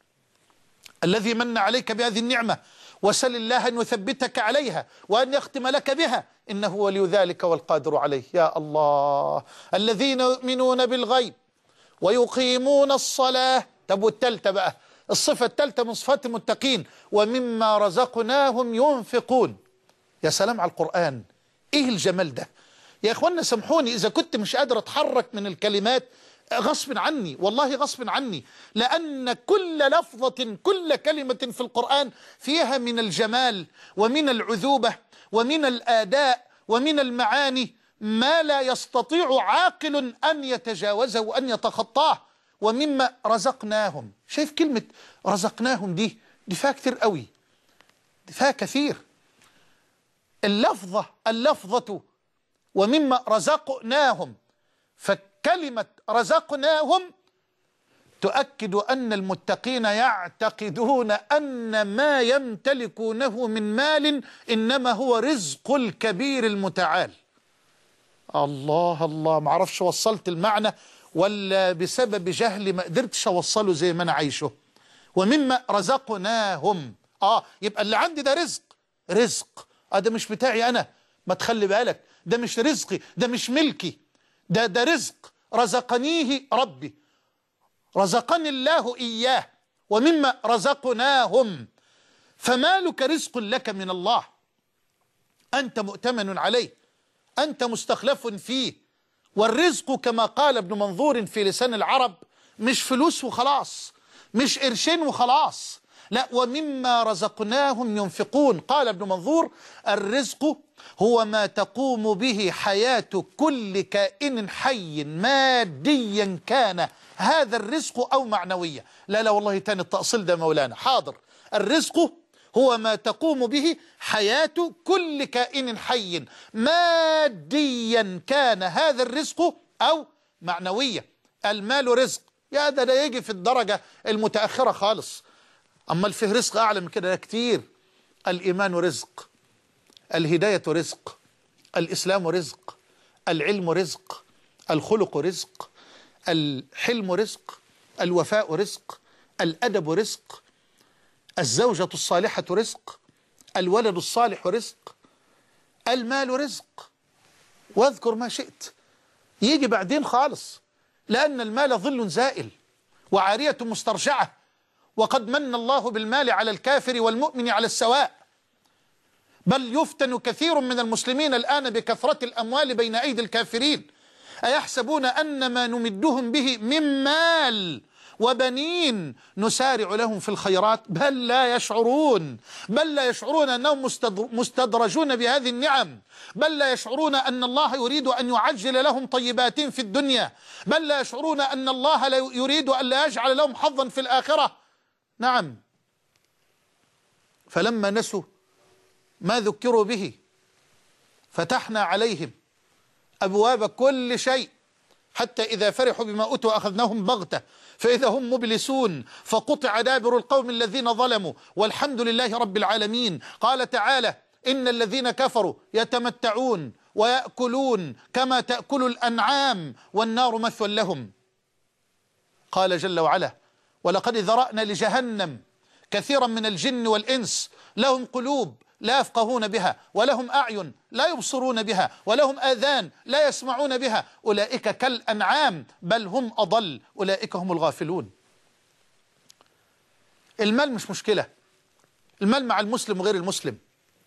الذي من عليك بهذه النعمة، وسل الله أن يثبتك عليها وأن يختم لك بها، إنه ولي ذلك والقادر عليه. يا الله، الذين يؤمنون بالغيب ويقيمون الصلاة. طب والتالتة بقى، الصفة التالتة من صفات المتقين، ومما رزقناهم ينفقون. يا سلام على القرآن، إيه الجمال ده يا إخوانا. سامحوني إذا كنت مش قادر أتحرك من الكلمات، غصب عني والله، غصب عني، لأن كل لفظة كل كلمة في القرآن فيها من الجمال ومن العذوبة ومن الآداء ومن المعاني ما لا يستطيع عاقل أن يتجاوزه وأن يتخطاه. ومما رزقناهم، شايف كلمة رزقناهم دي دي فيها كثير قوي، دي فيها كثير. اللفظة اللفظة ومما رزقناهم، فكلمة رزقناهم تؤكد أن المتقين يعتقدون أن ما يمتلكونه من مال إنما هو رزق الكبير المتعال. الله الله، ما عرفش وصلت المعنى ولا بسبب جهلي ما قدرتش أوصله زي ما أنا عايشه. ومما رزقناهم، آه يبقى اللي عندي ده رزق، رزق آه ده مش بتاعي أنا، ما تخلي بالك، ده مش رزقي، ده مش ملكي، ده ده رزق رزقنيه ربي، رزقني الله إياه. ومما رزقناهم، فمالك رزق لك من الله، أنت مؤتمن عليه، أنت مستخلف فيه. والرزق كما قال ابن منظور في لسان العرب مش فلوس وخلاص، مش قرشين وخلاص، لا، ومما رزقناهم ينفقون. قال ابن منظور: الرزق هو ما تقوم به حياة كل كائن حي ماديا كان هذا الرزق أو معنويا. لا لا والله تاني التأصيل ده مولانا، حاضر. الرزق هو ما تقوم به حياة كل كائن حي ماديا كان هذا الرزق أو معنويا. المال رزق، يا ده ده يجي في الدرجة المتأخرة خالص، أما فيه رزق أعلى من كده كتير. الإيمان رزق، الهداية رزق، الإسلام رزق، العلم رزق، الخلق رزق، الحلم رزق، الوفاء رزق، الأدب رزق، الزوجة الصالحة رزق، الولد الصالح رزق، المال رزق واذكر ما شئت، يجي بعدين خالص، لأن المال ظل زائل وعارية مسترجعة، وقد من الله بالمال على الكافر والمؤمن على السواء، بل يفتن كثير من المسلمين الآن بكثرة الأموال بين أيدي الكافرين. أيحسبون أن ما نمدهم به من مال وبنين نسارع لهم في الخيرات؟ بل لا يشعرون، بل لا يشعرون أنهم مستدرجون بهذه النعم، بل لا يشعرون أن الله يريد أن يعجل لهم طيبات في الدنيا، بل لا يشعرون أن الله لا يريد أن لا يجعل لهم حظا في الآخرة. نعم، فلما نسوا ما ذكروا به فتحنا عليهم أبواب كل شيء، حتى إذا فرحوا بما أوتوا أخذناهم بغتة فإذا هم مبلسون، فقطع دابر القوم الذين ظلموا والحمد لله رب العالمين. قال تعالى: إن الذين كفروا يتمتعون ويأكلون كما تأكل الأنعام والنار مثوى لهم. قال جل وعلا: ولقد ذرأنا لجهنم كثيرا من الجن والإنس لهم قلوب لا يفقهون بها ولهم أعين لا يبصرون بها ولهم آذان لا يسمعون بها أولئك كالأنعام بل هم أضل أولئك هم الغافلون. المال مش مشكلة، المال مع المسلم وغير المسلم،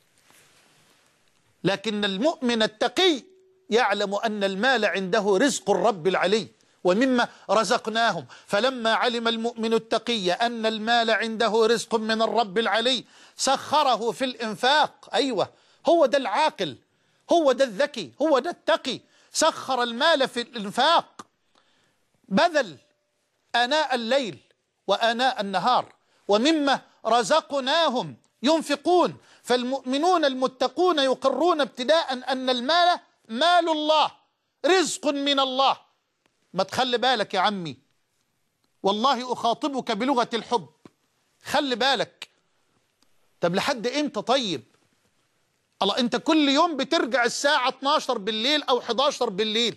لكن المؤمن التقي يعلم أن المال عنده رزق الرب العلي ومما رزقناهم. فلما علم المؤمن التقي أن المال عنده رزق من الرب العلي سخره في الإنفاق. أيوة، هو ده العاقل، هو ده الذكي، هو ده التقي، سخر المال في الإنفاق، بذل آناء الليل وآناء النهار ومما رزقناهم ينفقون. فالمؤمنون المتقون يقرون ابتداء أن المال مال الله، رزق من الله. ما تخلي بالك يا عمي، والله أخاطبك بلغة الحب، خلي بالك. طب لحد امتى طيب؟ الله، انت كل يوم بترجع الساعة اتناشر بالليل او حداشر بالليل،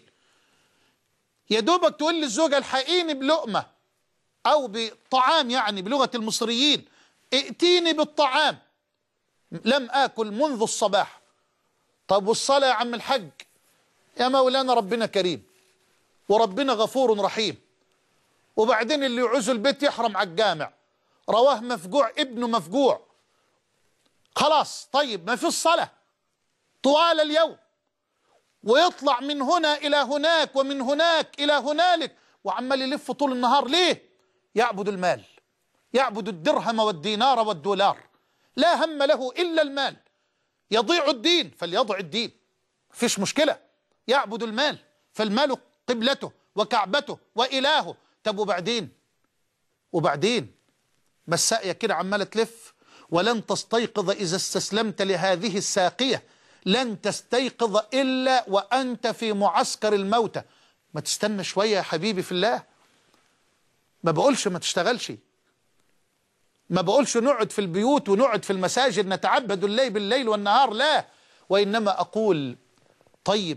يا دوبك تقول للزوجة الحقيني بلقمة او بطعام، يعني بلغة المصريين ائتيني بالطعام، لم آكل منذ الصباح. طب والصلاة يا عم الحج؟ يا مولانا ربنا كريم وربنا غفور رحيم، وبعدين اللي يعوز البيت يحرم على الجامع، رواه مفجوع ابنه مفجوع، خلاص. طيب ما في الصلاة طوال اليوم، ويطلع من هنا إلى هناك ومن هناك إلى هنالك وعمال يلف طول النهار. ليه؟ يعبد المال، يعبد الدرهم والدينار والدولار، لا هم له إلا المال. يضيع الدين فليضع الدين، مفيش مشكلة، يعبد المال، فالمال قبلته وكعبته وإلهه. طب وبعدين؟ وبعدين ما الساقية كده عمالة تلف، ولن تستيقظ إذا استسلمت لهذه الساقية، لن تستيقظ إلا وأنت في معسكر الموتى. ما تستنى شوية يا حبيبي في الله. ما بقولش ما تشتغلش، ما بقولش نقعد في البيوت ونقعد في المساجد نتعبد الليل بالليل والنهار، لا، وإنما أقول طيب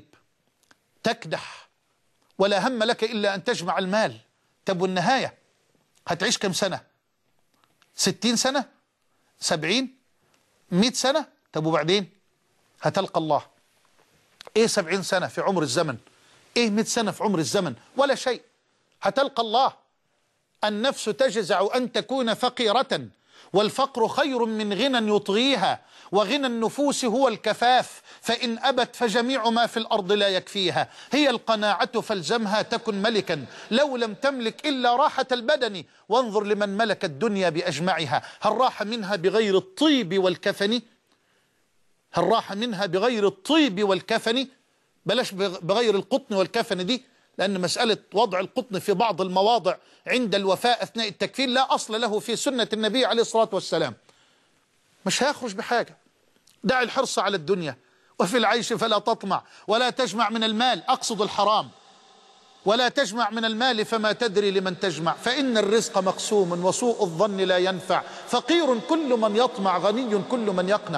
تكدح ولا هم لك إلا أن تجمع المال. طب والنهاية هتعيش كم سنة؟ ستين سنة؟ سبعين؟ مئة سنة؟ طب وبعدين؟ هتلقى الله. ايه سبعين سنة في عمر الزمن؟ ايه مئة سنة في عمر الزمن؟ ولا شيء. هتلقى الله. النفس تجزع أن تكون فقيرة، والفقر خير من غنى يطغيها، وغنى النفوس هو الكفاف، فإن أبت فجميع ما في الأرض لا يكفيها. هي القناعة فالزمها تكن ملكا، لو لم تملك إلا راحة البدن، وانظر لمن ملك الدنيا بأجمعها، هل راح منها بغير الطيب والكفن؟ هل راح منها بغير الطيب والكفن؟ بلاش بغير القطن والكفن دي، لأن مسألة وضع القطن في بعض المواضع عند الوفاء أثناء التكفين لا أصل له في سنة النبي عليه الصلاة والسلام. مش هيخرج بحاجة. دع الحرص على الدنيا، وفي العيش فلا تطمع، ولا تجمع من المال، أقصد الحرام، ولا تجمع من المال فما تدري لمن تجمع، فإن الرزق مقسوم وسوء الظن لا ينفع، فقير كل من يطمع غني كل من يقنع،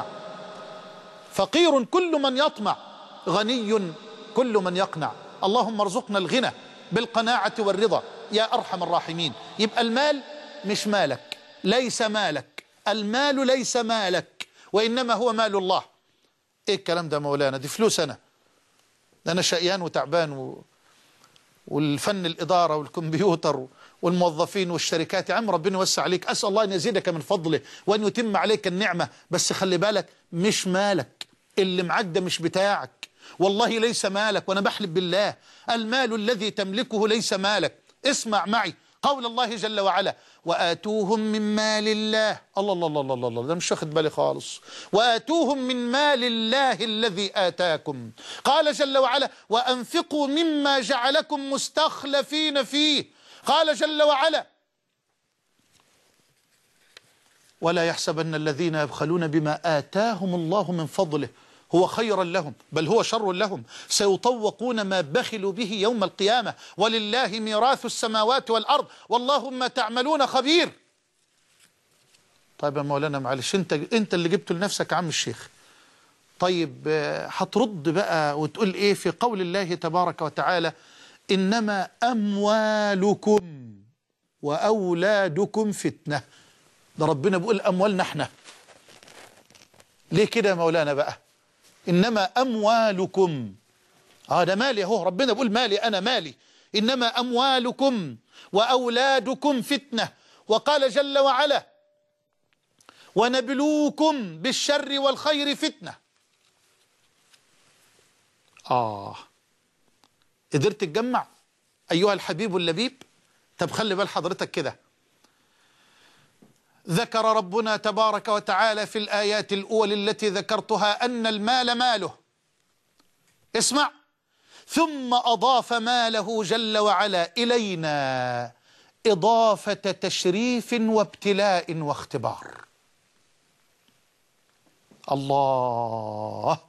فقير كل من يطمع غني كل من يقنع. اللهم ارزقنا الغنى بالقناعة والرضا يا أرحم الراحمين. يبقى المال مش مالك، ليس مالك، المال ليس مالك، وإنما هو مال الله. ايه الكلام ده مولانا؟ دي فلوس انا، ده انا شقيان وتعبان و... والفن الإدارة والكمبيوتر والموظفين والشركات. يا عم ربنا يوسع عليك، أسأل الله أن يزيدك من فضله وأن يتم عليك النعمة، بس خلي بالك مش مالك، اللي معاك ده مش بتاعك، والله ليس مالك، وأنا بحلف بالله المال الذي تملكه ليس مالك. اسمع معي قول الله جل وعلا: وآتوهم من مال الله. الله الله الله الله الله، ده مش واخد بالي خالص. وآتوهم من مال الله الذي آتاكم. قال جل وعلا: وأنفقوا مما جعلكم مستخلفين فيه. قال جل وعلا: ولا يحسبن الذين يبخلون بما آتاهم الله من فضله هو خيرا لهم بل هو شر لهم، سيطوقون ما بخلوا به يوم القيامة، ولله ميراث السماوات والأرض والله ما تعملون خبير. طيب يا مولانا معلش، انت انت اللي جبته لنفسك يا عم الشيخ. طيب هترد بقى وتقول ايه في قول الله تبارك وتعالى: إنما أموالكم وأولادكم فتنة؟ ده ربنا بيقول أموالنا احنا، ليه كده يا مولانا بقى؟ إنما أموالكم، اه ده مالي اهو، ربنا بيقول مالي أنا مالي. إنما أموالكم وأولادكم فتنة. وقال جل وعلا: ونبلوكم بالشر والخير فتنة. آه قدرت تجمع أيها الحبيب اللبيب؟ طب خلي بال حضرتك كده، ذكر ربنا تبارك وتعالى في الآيات الأولى التي ذكرتها أن المال ماله. اسمع: ثم أضاف ماله جل وعلا إلينا إضافة تشريف وابتلاء واختبار. الله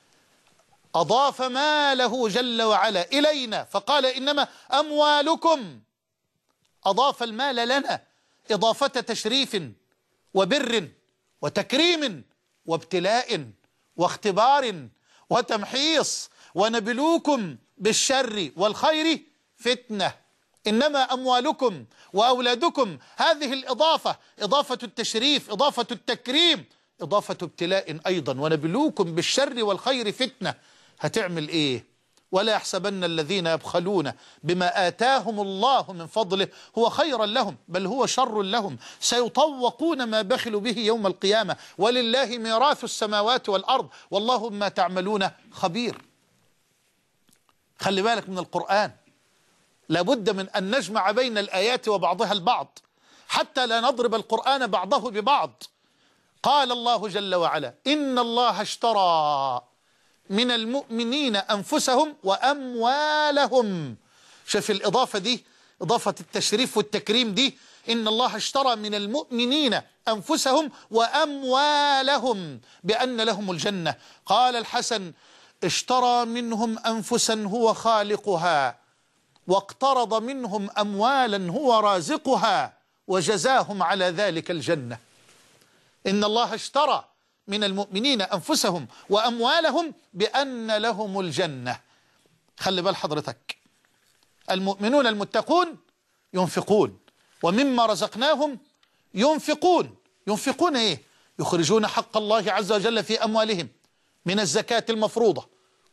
أضاف ماله جل وعلا إلينا فقال: إنما أموالكم، أضاف المال لنا إضافة تشريف وبر وتكريم وابتلاء واختبار وتمحيص. ونبلوكم بالشر والخير فتنة. إنما أموالكم وأولادكم، هذه الإضافة إضافة التشريف، إضافة التكريم، إضافة ابتلاء أيضا. ونبلوكم بالشر والخير فتنة. هتعمل إيه؟ ولا يحسبن الذين يبخلون بما آتاهم الله من فضله هو خيرا لهم بل هو شر لهم، سيطوقون ما بخلوا به يوم القيامة، ولله ميراث السماوات والأرض والله ما تعملون خبير. خلي بالك من القرآن، لابد من أن نجمع بين الآيات وبعضها البعض حتى لا نضرب القرآن بعضه ببعض. قال الله جل وعلا: إن الله اشترى من المؤمنين أنفسهم وأموالهم. شوف الإضافة دي، إضافة التشريف والتكريم دي، إن الله اشترى من المؤمنين أنفسهم وأموالهم بأن لهم الجنة. قال الحسن: اشترى منهم أنفسا هو خالقها، واقترض منهم أموالا هو رازقها، وجزاهم على ذلك الجنة. إن الله اشترى من المؤمنين أنفسهم وأموالهم بأن لهم الجنة. خلي بال حضرتك، المؤمنون المتقون ينفقون ومما رزقناهم ينفقون. ينفقون إيه؟ يخرجون حق الله عز وجل في أموالهم من الزكاة المفروضة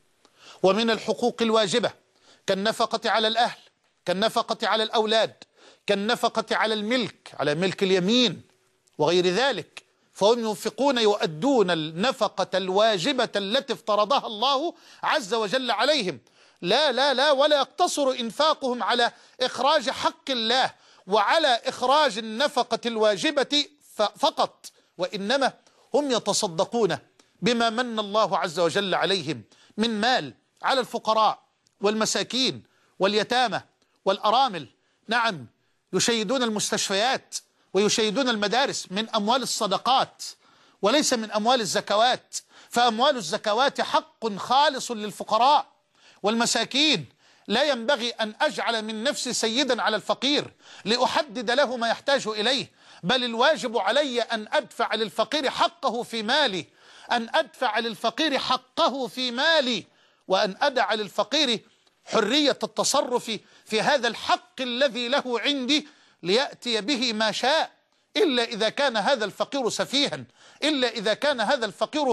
ومن الحقوق الواجبة كالنفقة على الأهل، كالنفقة على الأولاد، كالنفقة على الملك، على ملك اليمين وغير ذلك. فهم ينفقون، يؤدون النفقة الواجبة التي افترضها الله عز وجل عليهم. لا لا لا ولا يقتصر إنفاقهم على إخراج حق الله وعلى إخراج النفقة الواجبة فقط، وإنما هم يتصدقون بما من الله عز وجل عليهم من مال على الفقراء والمساكين واليتامى والأرامل. نعم، يشيدون المستشفيات ويشيدون المدارس من أموال الصدقات وليس من أموال الزكوات، فأموال الزكوات حق خالص للفقراء والمساكين. لا ينبغي أن أجعل من نفسي سيدا على الفقير لأحدد له ما يحتاج إليه، بل الواجب علي أن أدفع للفقير حقه في مالي، أن أدفع للفقير حقه في مالي، وأن أدع للفقير حرية التصرف في هذا الحق الذي له عندي ليأتي به ما شاء، إلا إذا كان هذا الفقير سفيها، إلا إذا كان هذا الفقير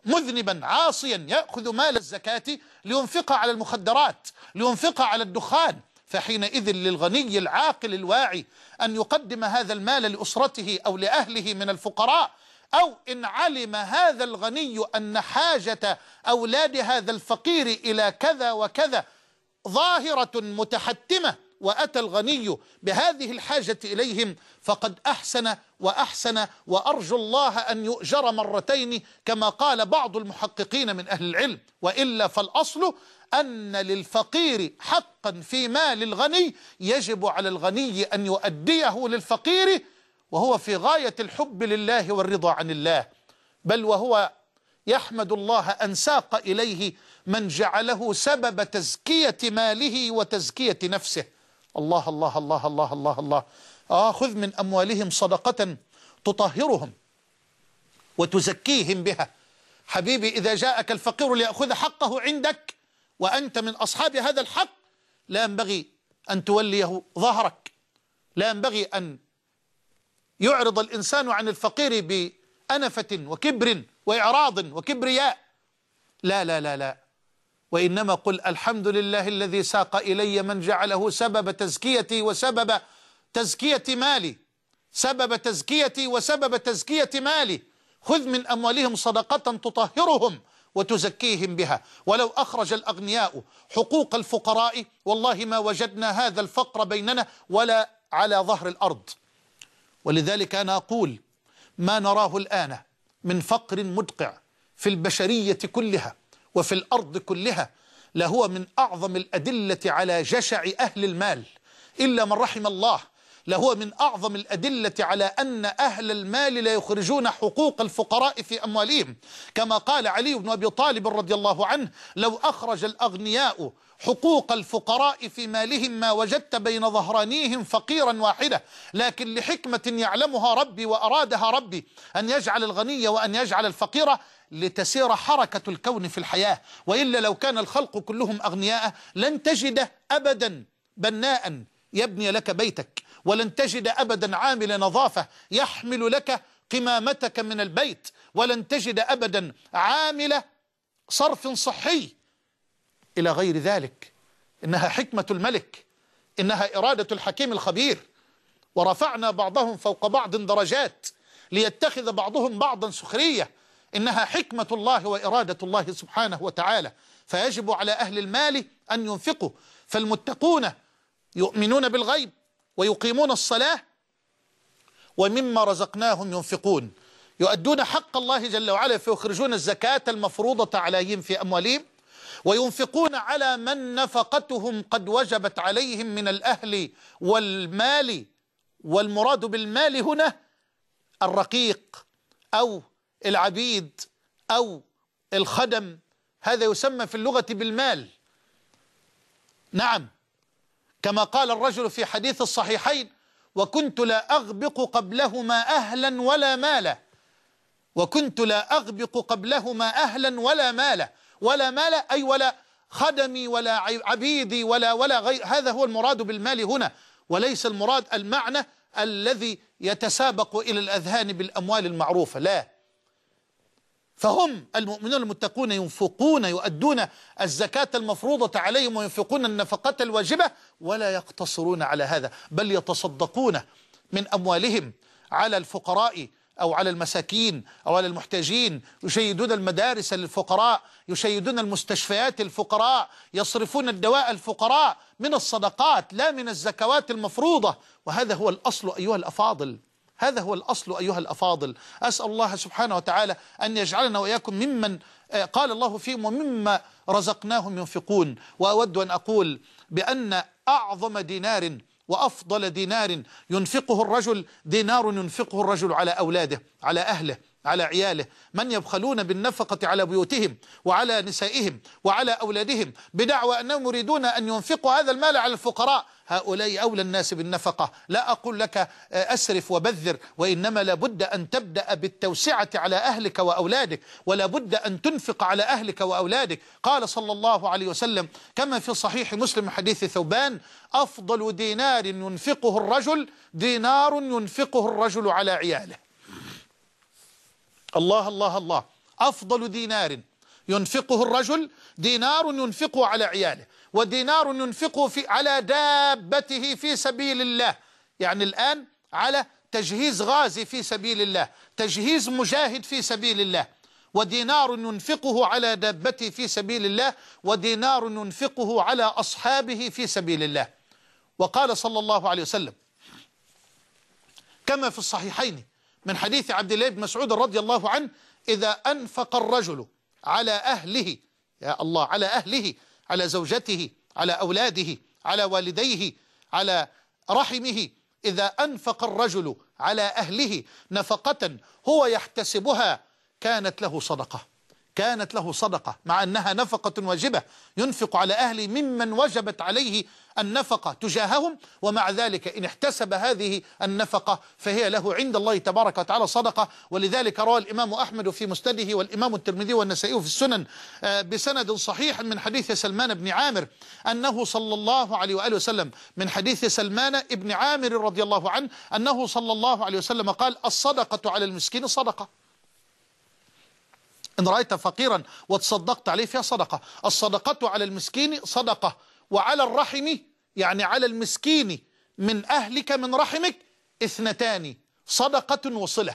مذنبا عاصيا يأخذ مال الزكاة لينفقها على المخدرات، لينفقها على الدخان، فحينئذ للغني العاقل الواعي أن يقدم هذا المال لأسرته أو لأهله من الفقراء، أو إن علم هذا الغني أن حاجة أولاد هذا الفقير إلى كذا وكذا ظاهرة متحتمة وأتى الغني بهذه الحاجة إليهم فقد أحسن وأحسن، وأرجو الله أن يؤجر مرتين كما قال بعض المحققين من أهل العلم. وإلا فالأصل أن للفقير حقا في مال الغني يجب على الغني أن يؤديه للفقير، وهو في غاية الحب لله والرضا عن الله، بل وهو يحمد الله أن ساق إليه من جعله سبب تزكية ماله وتزكية نفسه. الله الله الله الله الله الله آه خذ من أموالهم صدقة تطهرهم وتزكيهم بها. حبيبي، إذا جاءك الفقير ليأخذ حقه عندك وأنت من أصحاب هذا الحق لا ينبغي أن توليه ظهرك، لا ينبغي أن يعرض الإنسان عن الفقير بأنفة وكبر وإعراض وكبرياء، لا لا لا لا، وإنما قل الحمد لله الذي ساق إلي من جعله سبب تزكيتي وسبب تزكية مالي، سبب تزكيتي وسبب تزكية مالي. خذ من أموالهم صدقة تطهرهم وتزكيهم بها. ولو أخرج الأغنياء حقوق الفقراء والله ما وجدنا هذا الفقر بيننا ولا على ظهر الأرض. ولذلك أنا أقول ما نراه الآن من فقر مدقع في البشرية كلها وفي الأرض كلها لهو من أعظم الأدلة على جشع أهل المال، إلا من رحم الله، لهو من أعظم الأدلة على أن أهل المال لا يخرجون حقوق الفقراء في أموالهم، كما قال علي بن أبي طالب رضي الله عنه: لو أخرج الأغنياء حقوق الفقراء في مالهم ما وجدت بين ظهرانيهم فقيرا واحدة، لكن لحكمة يعلمها ربي وأرادها ربي أن يجعل الغني وأن يجعل الفقير لتسير حركة الكون في الحياة. وإلا لو كان الخلق كلهم أغنياء لن تجد أبدا بناء يبني لك بيتك، ولن تجد أبدا عامل نظافة يحمل لك قمامتك من البيت، ولن تجد أبدا عامل صرف صحي إلى غير ذلك. إنها حكمة الملك، إنها إرادة الحكيم الخبير. ورفعنا بعضهم فوق بعض درجات ليتخذ بعضهم بعضا سخرية، إنها حكمة الله وإرادة الله سبحانه وتعالى. فيجب على أهل المال أن ينفقوا. فالمتقون يؤمنون بالغيب ويقيمون الصلاة ومما رزقناهم ينفقون، يؤدون حق الله جل وعلا فيخرجون الزكاة المفروضة عليهم في أموالهم، وينفقون على من نفقتهم قد وجبت عليهم من الأهل والمال. والمراد بالمال هنا الرقيق أو العبيد أو الخدم، هذا يسمى في اللغة بالمال. نعم، كما قال الرجل في حديث الصحيحين: وكنت لا أغبق قبلهما أهلا ولا مالا، وكنت لا أغبق قبلهما أهلا ولا مالا. ولا مال أي ولا خدمي ولا عبيدي ولا ولا غير، هذا هو المراد بالمال هنا، وليس المراد المعنى الذي يتسابق إلى الأذهان بالأموال المعروفة، لا. فهم المؤمنون المتقون ينفقون، يؤدون الزكاة المفروضة عليهم وينفقون النفقة الواجبة، ولا يقتصرون على هذا، بل يتصدقون من أموالهم على الفقراء أو على المساكين أو على المحتاجين، يشيدون المدارس للفقراء، يشيدون المستشفيات الفقراء، يصرفون الدواء الفقراء من الصدقات لا من الزكوات المفروضة. وهذا هو الأصل أيها الأفاضل، هذا هو الأصل أيها الأفاضل. أسأل الله سبحانه وتعالى أن يجعلنا وإياكم ممن قال الله فيهم ومما رزقناهم ينفقون. وأود أن أقول بأن أعظم دينار وأفضل دينار ينفقه الرجل دينار ينفقه الرجل على أولاده، على أهله، على عياله. من يبخلون بالنفقة على بيوتهم وعلى نسائهم وعلى أولادهم بدعوى أنهم يريدون أن ينفقوا هذا المال على الفقراء، هؤلاء أولى الناس بالنفقة. لا أقول لك أسرف وبذر، وإنما لابد أن تبدأ بالتوسعة على أهلك وأولادك، ولا بد أن تنفق على أهلك وأولادك. قال صلى الله عليه وسلم كما في صحيح مسلم حديث ثوبان: أفضل دينار ينفقه الرجل دينار ينفقه الرجل على عياله. الله الله الله، أفضل دينار ينفقه الرجل دينار ينفقه على عياله، ودينار ينفقه في على دابته في سبيل الله. يعني الآن على تجهيز غازي في سبيل الله، تجهيز مجاهد في سبيل الله، ودينار ينفقه على دابته في سبيل الله، ودينار ينفقه على أصحابه في سبيل الله. وقال صلى الله عليه وسلم كما في الصحيحين من حديث عبد الله بن مسعود رضي الله عنه: إذا أنفق الرجل على أهله، يا الله، على أهله، على زوجته، على أولاده، على والديه، على رحمه، إذا أنفق الرجل على أهله نفقة هو يحتسبها كانت له صدقة، كانت له صدقة، مع أنها نفقة واجبة، ينفق على أهله ممن وجبت عليه النفقة تجاههم، ومع ذلك إن احتسب هذه النفقة فهي له عند الله تبارك وتعالى صدقة. ولذلك روى الإمام أحمد في مسنده والإمام الترمذي والنسائي في السنن بسند صحيح من حديث سلمان بن عامر أنه صلى الله عليه وآله وسلم، من حديث سلمان بن عامر رضي الله عنه أنه صلى الله عليه وسلم قال: الصدقة على المسكين صدقة. إن رأيت فقيرا وتصدقت عليه فيها صدقة. الصدقة على المسكين صدقة، وعلى الرحم، يعني على المسكين من أهلك من رحمك، اثنتان: صدقة وصلة.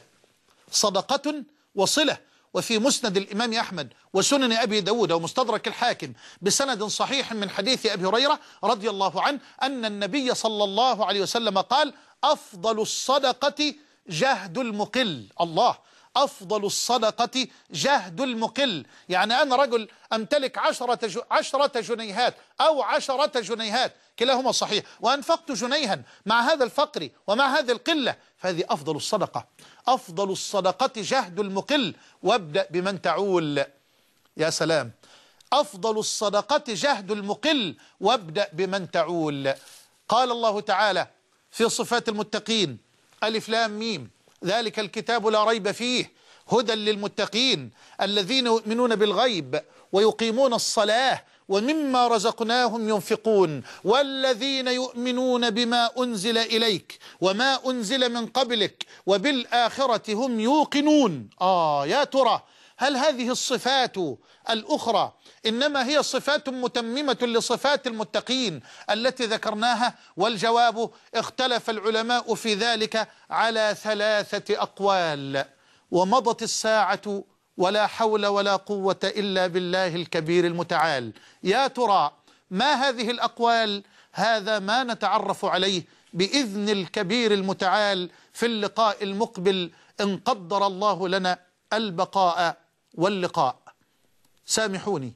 صدقة وصلة. وفي مسند الإمام أحمد وسنن أبي داود ومستدرك الحاكم بسند صحيح من حديث أبي هريرة رضي الله عنه أن النبي صلى الله عليه وسلم قال: أفضل الصدقة جهد المقل. الله، أفضل الصدقة جهد المقل. يعني أنا رجل أمتلك عشرة, جو عشرة جنيهات أو عشرة جنيهات، كلاهما صحيح، وأنفقت جنيها مع هذا الفقر ومع هذه القلة، فهذه أفضل الصدقة. أفضل الصدقة جهد المقل، وابدأ بمن تعول. يا سلام، أفضل الصدقة جهد المقل، وابدأ بمن تعول. قال الله تعالى في صفات المتقين: ألف لام ميم، ذلك الكتاب لا ريب فيه هدى للمتقين الذين يؤمنون بالغيب ويقيمون الصلاة ومما رزقناهم ينفقون والذين يؤمنون بما أنزل إليك وما أنزل من قبلك وبالآخرة هم يوقنون. آه يا ترى هل هذه الصفات الأخرى إنما هي صفات متممة لصفات المتقين التي ذكرناها؟ والجواب: اختلف العلماء في ذلك على ثلاثة أقوال، ومضت الساعة ولا حول ولا قوة إلا بالله الكبير المتعال. يا ترى ما هذه الأقوال؟ هذا ما نتعرف عليه بإذن الكبير المتعال في اللقاء المقبل إن قدر الله لنا البقاء واللقاء. سامحوني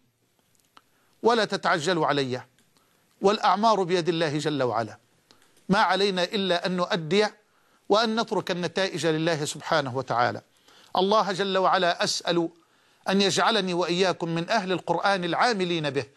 ولا تتعجلوا علي، والأعمار بيد الله جل وعلا، ما علينا إلا أن نؤدي وأن نترك النتائج لله سبحانه وتعالى. الله جل وعلا أسأل أن يجعلني وإياكم من أهل القرآن العاملين به،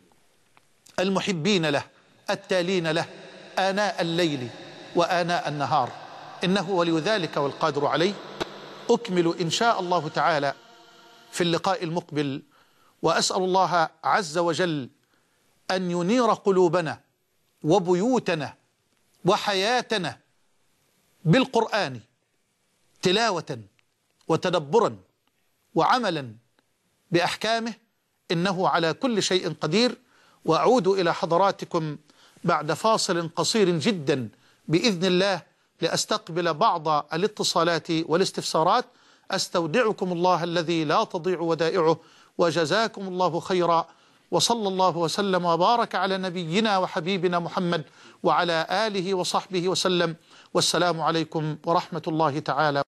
المحبين له، التالين له آناء الليل وآناء النهار، إنه ولي ذلك والقادر عليه. أكمل إن شاء الله تعالى في اللقاء المقبل، وأسأل الله عز وجل أن ينير قلوبنا وبيوتنا وحياتنا بالقرآن تلاوة وتدبرا وعملا بأحكامه، إنه على كل شيء قدير. وأعود إلى حضراتكم بعد فاصل قصير جدا بإذن الله لأستقبل بعض الاتصالات والاستفسارات. أستودعكم الله الذي لا تضيع ودائعه، وجزاكم الله خيرا، وصلى الله وسلم وبارك على نبينا وحبيبنا محمد وعلى آله وصحبه وسلم. والسلام عليكم ورحمة الله تعالى.